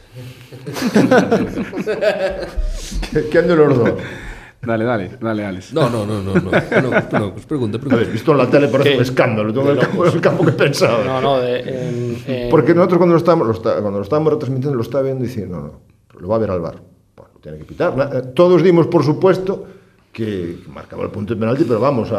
¿Quién de los dos? Dale, Alex. No, pues pregunta. Habéis visto en la tele, parece un escándalo. Todo el campo que pensaba. No, porque nosotros cuando lo estábamos retransmitiendo lo está viendo y diciendo, no, lo va a ver al VAR. Bueno, lo tiene que pitar. Todos dimos, por supuesto, que marcaba el punto de penalti, pero vamos,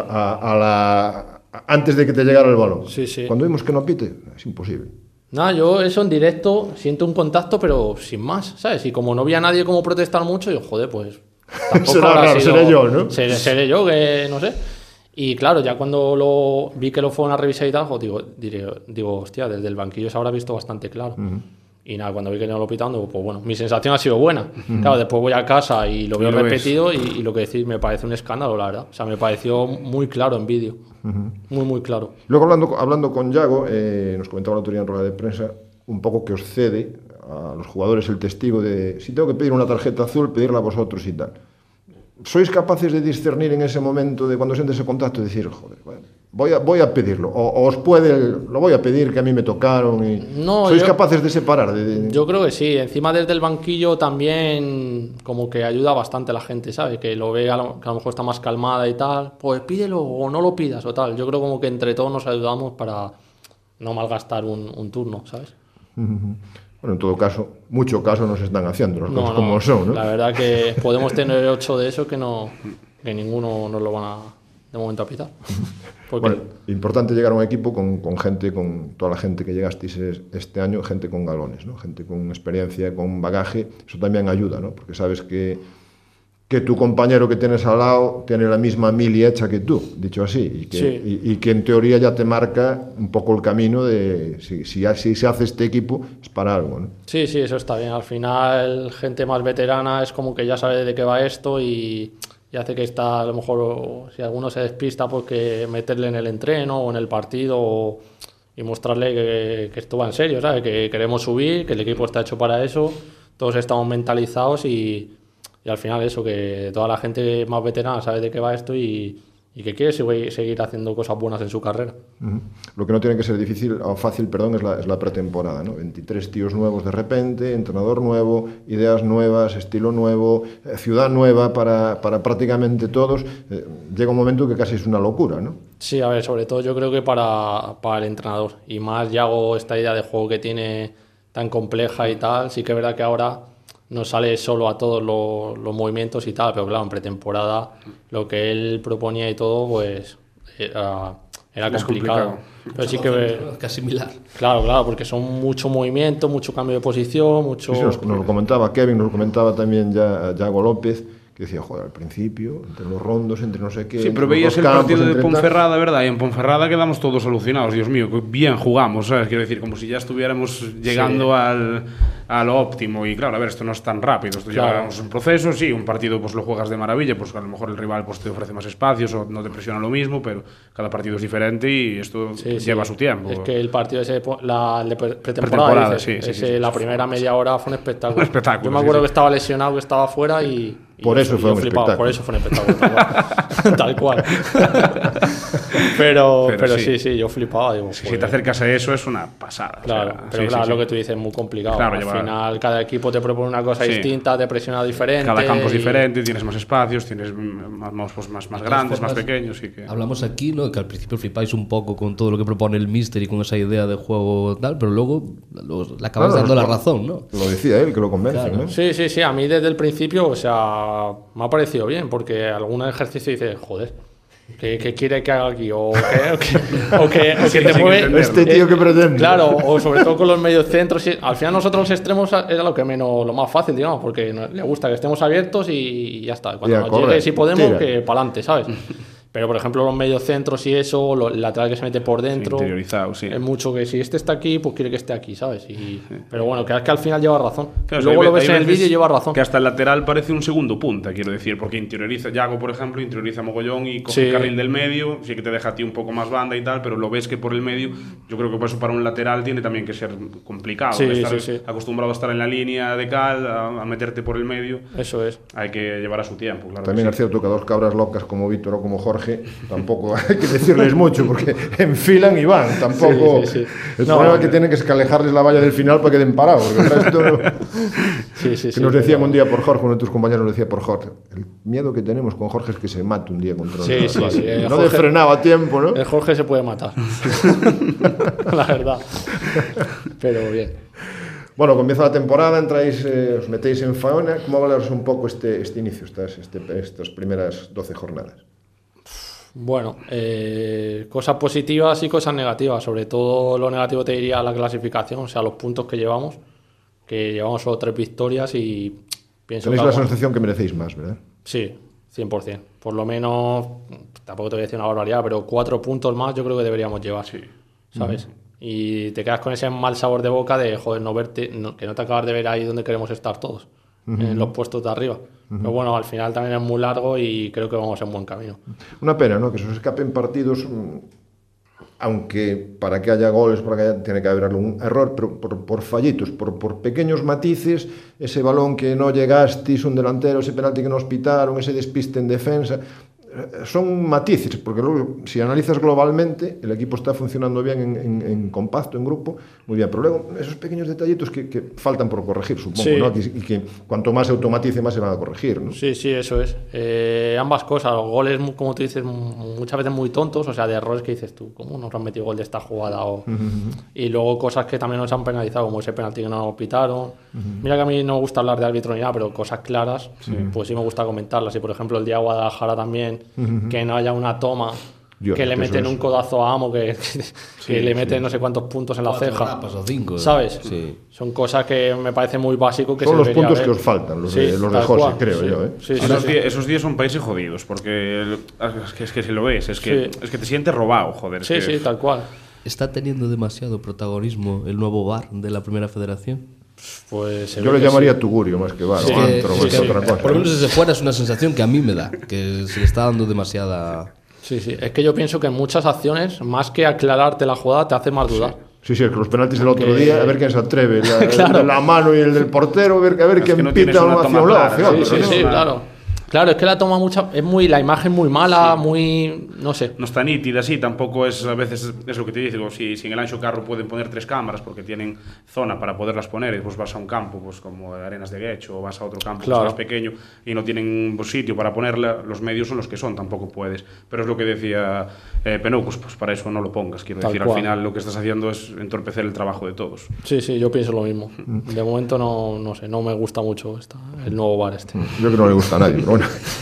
antes de que te llegara el balón. Sí. Cuando vimos que no pite, es imposible. Nada, yo eso en directo siento un contacto, pero sin más, ¿sabes? Y como no había nadie como protestar mucho, yo, joder, pues será raro, seré yo, ¿no? Seré yo, que no sé. Y claro, ya cuando vi que lo fueron a revisar y tal, digo, hostia, desde el banquillo se habrá visto bastante claro. Y nada, cuando vi que no lo pitando, pues bueno, mi sensación ha sido buena. Claro, después voy a casa y lo veo repetido y lo que decís me parece un escándalo, la verdad. O sea, me pareció muy claro en vídeo. Muy claro. Luego, hablando con Yago, nos comentaba la autoridad en rueda de prensa, un poco que os cede a los jugadores el testigo de si tengo que pedir una tarjeta azul, pedirla a vosotros y tal. ¿Sois capaces de discernir en ese momento de cuando sientes ese contacto y decir, joder, bueno, voy a pedirlo, o os lo voy a pedir que a mí me tocaron? ¿Sois capaces de separar? Yo creo que sí. Encima desde el banquillo también como que ayuda bastante a la gente, ¿sabes? Que lo ve que a lo mejor está más calmada y tal, pues pídelo o no lo pidas o tal. Yo creo como que entre todos nos ayudamos para no malgastar un turno, ¿sabes? Bueno, en todo caso, mucho caso nos están haciendo las cosas como son, ¿no? La verdad que podemos tener 8 de esos que ninguno nos lo van a, de momento, a pitar. Bueno, importante llegar a un equipo con gente, con toda la gente que llegasteis este año, gente con galones, ¿no? Gente con experiencia, con bagaje. Eso también ayuda, ¿no? Porque sabes que tu compañero que tienes al lado tiene la misma mili hecha que tú, dicho así, y que en teoría ya te marca un poco el camino de si se hace este equipo es para algo, ¿no? Sí, eso está bien. Al final, gente más veterana es como que ya sabe de qué va esto y hace que está, a lo mejor, si alguno se despista, pues que meterle en el entreno o en el partido y mostrarle que esto va en serio, ¿sabes? Que queremos subir, que el equipo está hecho para eso, todos estamos mentalizados y al final eso, que toda la gente más veterana sabe de qué va esto y que quiere seguir haciendo cosas buenas en su carrera. Lo que no tiene que ser fácil, es la pretemporada, ¿no? 23 tíos nuevos de repente, entrenador nuevo, ideas nuevas, estilo nuevo, ciudad nueva para prácticamente todos. Llega un momento que casi es una locura, ¿no? Sí, a ver, sobre todo yo creo que para el entrenador, y más Yago, esta idea de juego que tiene tan compleja y tal, sí que es verdad que ahora no sale solo a todos los movimientos y tal, pero claro, en pretemporada lo que él proponía y todo, pues era complicado. Pero sí que casi similar. Claro, porque son mucho movimiento, mucho cambio de posición, mucho... Sí, nos lo comentaba Kevin, nos lo comentaba también Yago López, que decía, joder, al principio, entre los rondos, entre no sé qué... Sí, pero veías el partido de Ponferrada, ¿verdad? Y en Ponferrada quedamos todos alucinados, Dios mío, bien jugamos, ¿sabes? Quiero decir, como si ya estuviéramos llegando a lo óptimo. Y claro, a ver, esto no es tan rápido, esto llevamos un proceso, sí, un partido pues lo juegas de maravilla, pues a lo mejor el rival pues te ofrece más espacios o no te presiona lo mismo, pero cada partido es diferente y esto lleva su tiempo. Es que el partido ese, la de pretemporada, la primera media hora fue un espectáculo. Yo me acuerdo que estaba lesionado, que estaba fuera y por eso fue un espectáculo. Por eso fue un espectáculo. Tal cual. pero sí, yo flipaba. Digo, si te acercas a eso es una pasada. Claro, o sea, pero lo que tú dices es muy complicado. Claro, al final cada equipo te propone una cosa distinta, te presiona diferente. Cada campo es diferente, tienes más espacios, tienes más grandes, más pequeños. Y que... Hablamos aquí, ¿no?, que al principio flipáis un poco con todo lo que propone el míster y con esa idea de juego tal, pero luego le acabas dando la razón, ¿no? Lo decía él, que lo convence, claro. ¿no? Sí, a mí desde el principio, o sea, me ha parecido bien, porque algún ejercicio dices, joder, ¿qué quiere que haga aquí? O que te mueve... Este tío que pretende. Claro, o sobre todo con los mediocentros. Al final nosotros los extremos era lo más fácil, digamos, porque le gusta que estemos abiertos y ya está. Cuando nos llegue, si podemos, que para adelante, ¿sabes? Pero, por ejemplo, los mediocentros y eso, el lateral que se mete por dentro, interiorizado, sí. Es mucho que si este está aquí, pues quiere que esté aquí, ¿sabes? Pero bueno, que al final lleva razón. Claro, luego lo ves en el vídeo y lleva razón. Que hasta el lateral parece un segundo punta, quiero decir, porque interioriza, Yago, por ejemplo, interioriza mogollón y coge el carril del medio, sí que te deja a ti un poco más banda y tal, pero lo ves que por el medio, yo creo que por eso para un lateral tiene también que ser complicado. Estar acostumbrado a estar en la línea de cal, a meterte por el medio. Eso es. Hay que llevar a su tiempo, claro. También es cierto que a dos cabras locas como Víctor o como Jorge tampoco hay que decirles mucho porque enfilan y van, tampoco el problema es que tienen que alejarles la valla del final para que den parados, porque el resto no... que nos decían un día por Jorge, uno de tus compañeros nos decía por Jorge, el miedo que tenemos con Jorge es que se mate un día contra nosotros. No Jorge, de frenaba a tiempo, ¿no? El Jorge se puede matar la verdad, pero bien. Bueno, comienza la temporada, entráis, os metéis en faena. ¿Cómo valoras un poco este inicio, estas primeras 12 jornadas? Bueno, cosas positivas y cosas negativas. Sobre todo lo negativo te diría la clasificación, o sea, los puntos que llevamos solo 3 victorias y pienso tenéis la sensación que merecéis más, ¿verdad? Sí, 100%. Por lo menos, tampoco te voy a decir una barbaridad, pero 4 puntos más yo creo que deberíamos llevar, ¿sabes? Y te quedas con ese mal sabor de boca de, joder, que no te acabas de ver ahí donde queremos estar todos, en los puestos de arriba. Pero bueno, al final también es muy largo y creo que vamos en buen camino. Una pena, ¿no?, que se os escapen partidos, aunque para que haya goles, tiene que haber algún error, pero por fallitos, por pequeños matices, ese balón que no llegasteis, un delantero, ese penalti que nos pitaron, ese despiste en defensa... Son matices, porque luego, si analizas globalmente, el equipo está funcionando bien en compacto, en grupo, muy bien, pero luego esos pequeños detallitos que faltan por corregir, supongo, ¿no? Y que cuanto más se automatice, más se van a corregir, ¿no? Sí, eso es. Ambas cosas, los goles, como tú dices, muchas veces muy tontos, o sea, de errores que dices tú, ¿cómo nos han metido gol de esta jugada? Y luego cosas que también nos han penalizado, como ese penalti que no nos pitaron. Mira que a mí no me gusta hablar de árbitro ni nada, pero cosas claras, pues sí me gusta comentarlas. Y por ejemplo, el día de Guadalajara también, que no haya una toma, que le meten un codazo a Amo, que le meten no sé cuántos puntos en la ceja, ¿sabes? Sí. Son cosas que me parece muy básico que son los puntos que os faltan, los de José, creo yo, ¿eh? Esos días son países jodidos, porque es que si lo ves, es que te sientes robado, joder. Sí, tal cual. ¿Está teniendo demasiado protagonismo el nuevo VAR de la Primera Federación? Pues yo le llamaría Tugurio más que VAR, o antro, más que otra cosa. Por lo menos desde fuera es una sensación que a mí me da, que se le está dando demasiada... Sí, es que yo pienso que en muchas acciones, más que aclararte la jugada, te hace más dudar. Sí, es que los penaltis del otro día, a ver quién se atreve, la mano y el del portero, a ver quién pita una hacia un lado. Sí, claro. Claro, es que la toma mucha, la imagen muy mala, muy, no sé. No está nítida, sí, tampoco es, a veces, es lo que te digo, si en el Anxo Carro pueden poner 3 cámaras porque tienen zona para poderlas poner, y después vas a un campo, pues como Arenas de Guecho, o vas a otro campo que es más pequeño y no tienen sitio para ponerla, los medios son los que son, tampoco puedes. Pero es lo que decía Penoucos, pues para eso no lo pongas, quiero decir, al final lo que estás haciendo es entorpecer el trabajo de todos. Sí, yo pienso lo mismo. De momento no sé, no me gusta mucho el nuevo bar este. Yo creo que no le gusta a nadie, pero bueno.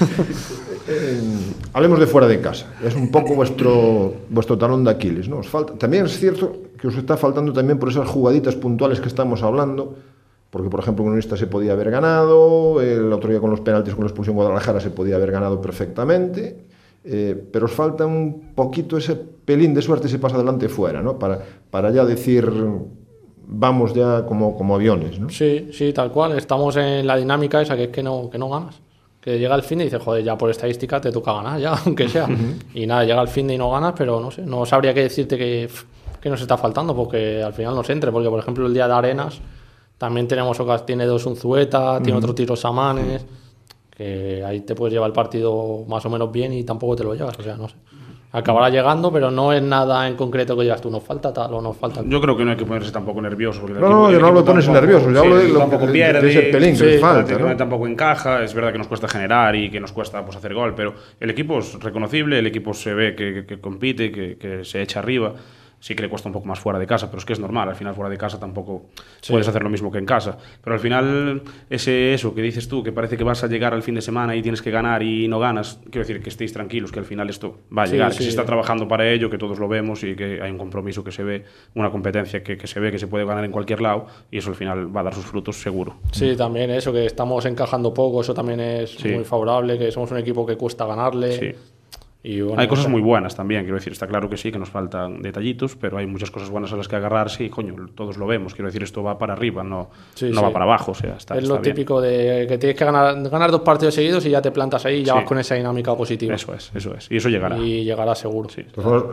Hablemos de fuera de casa. Es un poco vuestro talón de Aquiles, ¿no? Os falta, también es cierto que os está faltando también por esas jugaditas puntuales que estamos hablando, porque por ejemplo Unionista se podía haber ganado, el otro día con los penaltis con la expulsión Guadalajara se podía haber ganado perfectamente, pero os falta un poquito ese pelín de suerte, ese pasa adelante fuera, ¿no? Para ya decir vamos ya como aviones, ¿no? Sí, tal cual. Estamos en la dinámica esa que es que no ganas. Que llega el fin de y dices, joder, ya por estadística te toca ganar ya, aunque sea. Y nada, llega el fin de y no ganas, pero no sé, no sabría qué decirte que nos está faltando, porque al final nos entre. Porque, por ejemplo, el día de Arenas también tiene 2 Unzueta, tiene otro tiro Samanes, que ahí te puedes llevar el partido más o menos bien y tampoco te lo llevas, o sea, no sé. Acabará llegando, pero no es nada en concreto que digas tú, nos falta tal o nos falta. Yo creo que no hay que ponerse tampoco nervioso. Porque yo no lo pones nervioso, yo hablo de lo tampoco pierde, de ese pelín que les falta, ¿no? Tampoco encaja, es verdad que nos cuesta generar y que nos cuesta pues, hacer gol, pero el equipo es reconocible, el equipo se ve que compite, que se echa arriba. Sí que le cuesta un poco más fuera de casa, pero es que es normal, al final fuera de casa tampoco puedes hacer lo mismo que en casa, pero al final eso que dices tú, que parece que vas a llegar al fin de semana y tienes que ganar y no ganas, quiero decir que estéis tranquilos, que al final esto va a llegar, que se está trabajando para ello, que todos lo vemos y que hay un compromiso que se ve, una competencia que se ve que se puede ganar en cualquier lado y eso al final va a dar sus frutos seguro. Sí, también eso, que estamos encajando poco, eso también es muy favorable, que somos un equipo que cuesta ganarle. Sí. Y bueno, hay cosas muy buenas también, quiero decir, está claro que sí, que nos faltan detallitos, pero hay muchas cosas buenas a las que agarrarse y, coño, todos lo vemos, quiero decir, esto va para arriba, no va para abajo, o sea, está lo bien. típico de que tienes que ganar 2 partidos seguidos y ya te plantas ahí y ya vas con esa dinámica positiva. Eso es, y eso llegará. Y llegará seguro. Sí.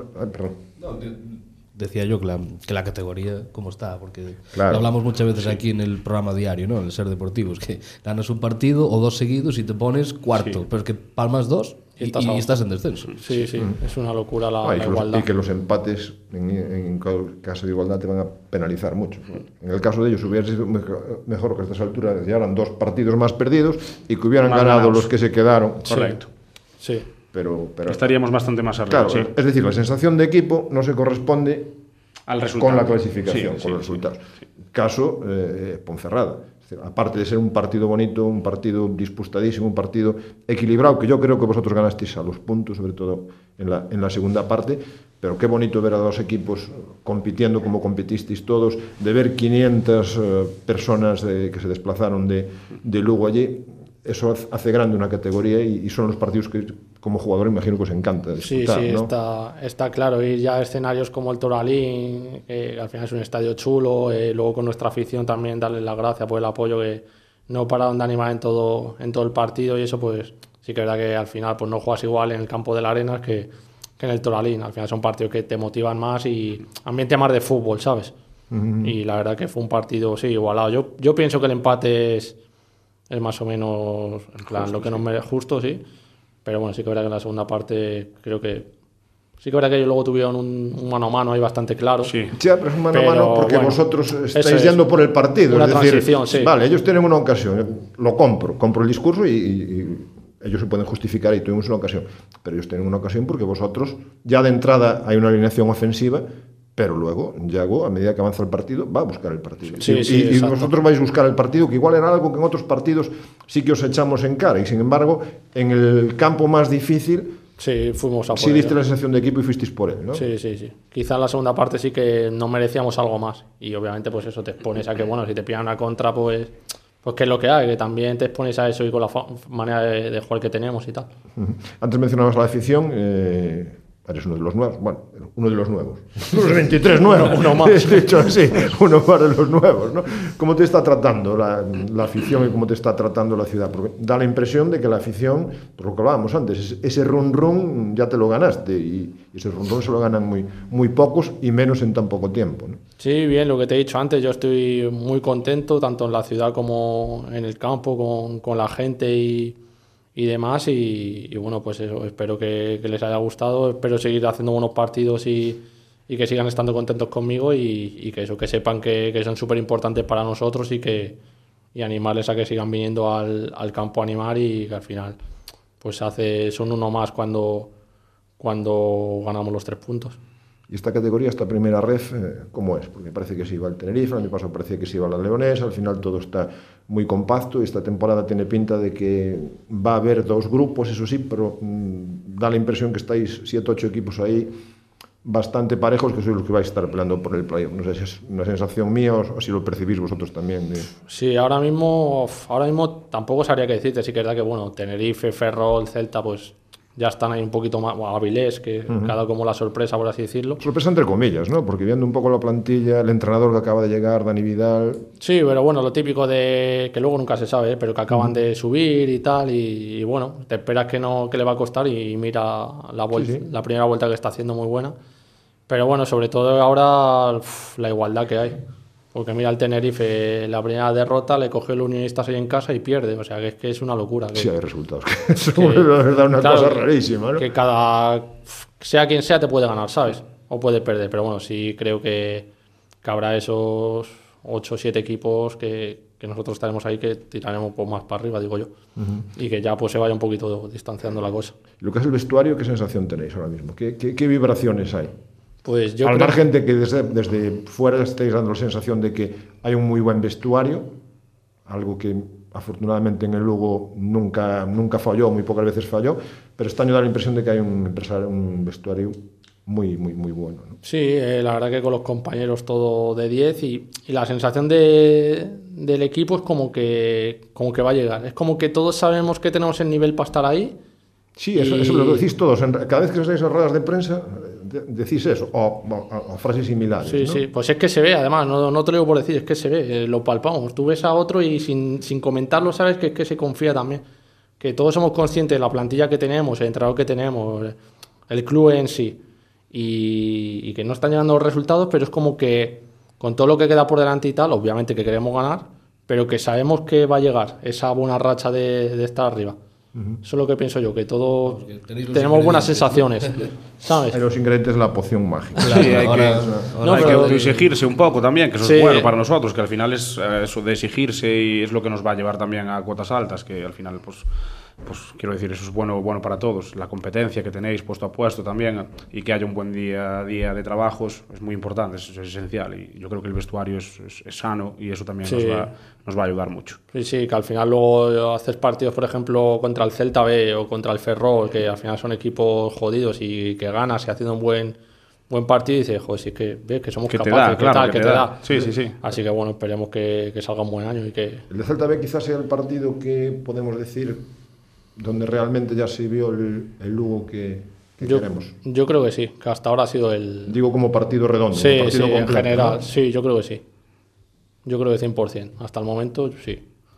Decía yo que la categoría, ¿cómo está? Porque lo hablamos muchas veces aquí en el programa diario, ¿no? En el Ser Deportivos, que ganas un partido o 2 seguidos y te pones cuarto, pero es que palmas 2 y estás en descenso. Sí, es una locura la igualdad. Y que los empates, en caso de igualdad, te van a penalizar mucho. En el caso de ellos hubiera sido mejor que a estas alturas llegaran 2 partidos más perdidos y que hubieran ganado los que se quedaron. Correcto. Sí. Pero estaríamos bastante más arriba. Claro, es decir, la sensación de equipo no se corresponde al resultado, con la clasificación, con los resultados. Caso Ponferrada. Es decir, aparte de ser un partido bonito, un partido disputadísimo, un partido equilibrado, que yo creo que vosotros ganasteis a los puntos, sobre todo en la segunda parte, pero qué bonito ver a 2 equipos compitiendo como competisteis todos, de ver 500 personas que se desplazaron de Lugo allí. Eso hace grande una categoría y son los partidos que como jugador imagino que os encanta disfrutar, ¿no? Está claro, ir ya a escenarios como el Toralín, que al final es un estadio chulo, luego con nuestra afición también darle las gracias por el apoyo que no pararon de animar en todo el partido y eso pues sí que es verdad que al final pues no juegas igual en el campo de la Arenas que en el Toralín, al final son partidos que te motivan más y ambiente más de fútbol, ¿sabes? Y la verdad que fue un partido igualado. Yo pienso que el empate es más o menos en plan, justo, lo que nos merece, justo, sí. Pero bueno, sí que verá que en la segunda parte creo que sí que verá que ellos luego tuvieron un mano a mano ahí bastante claro. Sí, pero es un mano a mano porque vosotros estáis yendo por el partido. Una es decir, transición, sí. Vale, ellos tienen una ocasión, lo compro el discurso y ellos se pueden justificar y tuvimos una ocasión. Pero ellos tienen una ocasión porque vosotros, ya de entrada hay una alineación ofensiva, pero luego, Yago, a medida que avanza el partido, va a buscar el partido. Y vosotros vais a buscar el partido, que igual era algo que en otros partidos sí que os echamos en cara. Y sin embargo, en el campo más difícil, fuimos a por sí diste la sensación de equipo y fuisteis por él, ¿no? Sí. Quizá en la segunda parte sí que no merecíamos algo más. Y obviamente, pues eso te expones a que, bueno, si te pillan una contra, pues que es lo que hay, que también te expones a eso y con la manera de jugar que tenemos y tal. Antes mencionabas la afición. Eres uno de los nuevos, bueno, uno de los nuevos. Los 23 nuevos. Uno más. Dicho así, uno más de los nuevos, ¿no? ¿Cómo te está tratando la afición y cómo te está tratando la ciudad? Porque da la impresión de que la afición, por lo que hablábamos antes, ese run ya te lo ganaste y ese run se lo ganan muy pocos y menos en tan poco tiempo, ¿no? Sí, bien, lo que te he dicho antes, yo estoy muy contento, tanto en la ciudad como en el campo, con la gente y y demás, y bueno, pues eso, espero que les haya gustado, espero seguir haciendo buenos partidos y que sigan estando contentos conmigo y que eso, que sepan que son súper importantes para nosotros y animarles a que sigan viniendo al campo a animar y que al final pues son uno más cuando ganamos los 3 puntos. ¿Y esta categoría, esta primera ref, cómo es? Porque parece que se iba al Tenerife, el año pasado parecía que se iba a la Leonesa, al final todo está muy compacto y esta temporada tiene pinta de que va a haber 2 grupos, eso sí, pero da la impresión que estáis 7 o 8 equipos ahí bastante parejos, que sois los que vais a estar peleando por el playoff. No sé si es una sensación mía o si lo percibís vosotros también. Sí, ahora mismo tampoco sabría qué decirte. Sí que es verdad que, bueno, Tenerife, Ferrol, Celta, pues ya están ahí un poquito más, bueno, Avilés, que ha dado como la sorpresa, por así decirlo. Sorpresa entre comillas, ¿no? Porque viendo un poco la plantilla, el entrenador que acaba de llegar, Dani Vidal... Sí, pero bueno, lo típico de que luego nunca se sabe, pero que acaban de subir y tal, y bueno, te esperas que le va a costar y mira la primera vuelta que está haciendo muy buena. Pero bueno, sobre todo ahora la igualdad que hay. Porque mira el Tenerife, la primera derrota le coge el Unionistas ahí en casa y pierde. O sea, que es una locura. Sí, hay resultados. Es la verdad una cosa rarísima, ¿no? Que sea quien sea te puede ganar, ¿sabes? O puede perder. Pero bueno, sí creo que habrá esos 8 o 7 equipos que nosotros estaremos ahí que tiraremos un poco más para arriba, digo yo. Y que ya pues se vaya un poquito distanciando la cosa. Lo que es el vestuario, ¿qué sensación tenéis ahora mismo? ¿Qué vibraciones hay? Pues yo al margen de que desde fuera estáis dando la sensación de que hay un muy buen vestuario, algo que afortunadamente en el Lugo nunca falló, muy pocas veces falló, pero este año da la impresión de que hay un vestuario muy, muy, muy bueno, ¿no? Sí, la verdad que con los compañeros todo de 10 y la sensación del equipo es como que va a llegar. Es como que todos sabemos que tenemos el nivel para estar ahí. Sí, eso lo decís todos. Cada vez que os dais en ruedas de prensa decís eso, o frases similares. Sí, ¿no? Sí, pues es que se ve, además, no te lo digo por decir, es que se ve, lo palpamos. Tú ves a otro y sin comentarlo sabes que es que se confía también. Que todos somos conscientes de la plantilla que tenemos, el entrenador que tenemos, el club en sí, y que no están llegando los resultados, pero es como que con todo lo que queda por delante y tal, obviamente que queremos ganar, pero que sabemos que va a llegar esa buena racha de estar arriba. Eso es lo que pienso yo, que todos tenemos buenas sensaciones, ¿sabes? Hay los ingredientes de la poción mágica. Claro, sí, hay que exigirse un poco también, que eso es bueno para nosotros, que al final es eso de exigirse y es lo que nos va a llevar también a cuotas altas, que al final pues quiero decir, eso es bueno para todos. La competencia que tenéis puesto a puesto también y que haya un buen día a día de trabajos es muy importante, es esencial, y yo creo que el vestuario es sano y eso también nos va a ayudar mucho. Sí, que al final luego haces partidos, por ejemplo, contra el Celta B o contra el Ferrol, que al final son equipos jodidos y que ganas y haciendo un buen partido y dices, joder, sí que ves que somos capaces, que te da. Sí. Así que bueno, esperemos que salga un buen año y que... El de Celta B quizás sea el partido que podemos decir donde realmente ya se vio el Lugo que queremos. Yo creo que sí, que hasta ahora ha sido el... Digo como partido redondo. Sí, partido completo, en general, ¿no? sí, yo creo que sí. Yo creo que 100%. Hasta el momento, sí.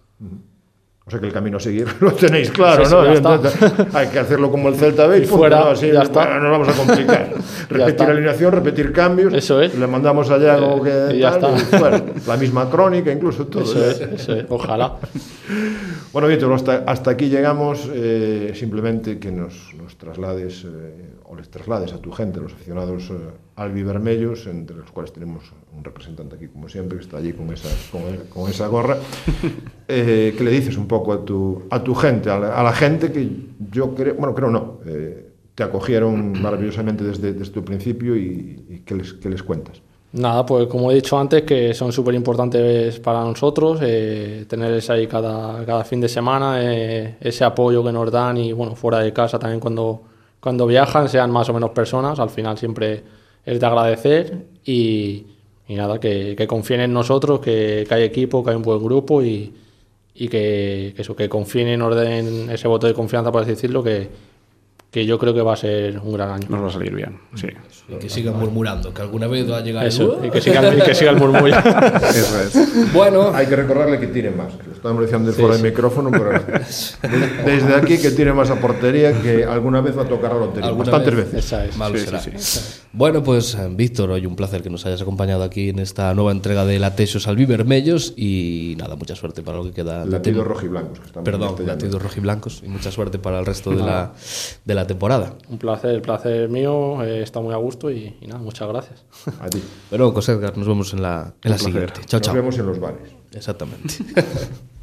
O sea que el camino a seguir lo tenéis claro, sí, ¿no? Ya Hay que hacerlo como el Celta B y fuera, ¿no? Así, ya está. Bueno, nos vamos a complicar. Repetir alineación, repetir cambios. Eso es. Le mandamos allá algo que y ya tal, está. y, bueno, la misma crónica, incluso todo. Eso es. Ojalá. Bueno, Víctor, hasta aquí llegamos. Simplemente que nos traslades o les traslades a tu gente, los aficionados albivermellos, entre los cuales tenemos un representante aquí, como siempre, que está allí con esa gorra. ¿Qué le dices un poco a tu gente, a la gente que yo creo, te acogieron maravillosamente desde tu principio y qué les cuentas? Nada, pues como he dicho antes, que son súper importantes para nosotros, tenerles ahí cada fin de semana, ese apoyo que nos dan y bueno, fuera de casa también cuando viajan, sean más o menos personas, al final siempre es de agradecer y nada, que confíen en nosotros, que hay equipo, que hay un buen grupo y que confíen y nos den ese voto de confianza, por así decirlo, que yo creo que va a ser un gran año. Nos va a salir bien, sí. Y que sigan murmurando, que alguna vez va a llegar eso, y que siga el murmullo. Eso es. Bueno, hay que recordarle que tiren más. estamos diciendo de fuera del micrófono, pero desde aquí que tiene más a portería que alguna vez va a tocar a lotería. Bastantes veces. Esa es. Malo será. Bueno, pues Víctor, hoy un placer que nos hayas acompañado aquí en esta nueva entrega de Latexos Albivermellos y nada, mucha suerte para lo que queda. Latidos rojiblancos. Perdón, latidos rojiblancos y mucha suerte para el resto de la temporada. Un placer, el placer mío, está muy a gusto y nada, muchas gracias. A ti. Pero, José Edgar, nos vemos en la siguiente. Chao, chao. Nos vemos en los bares. Exactamente.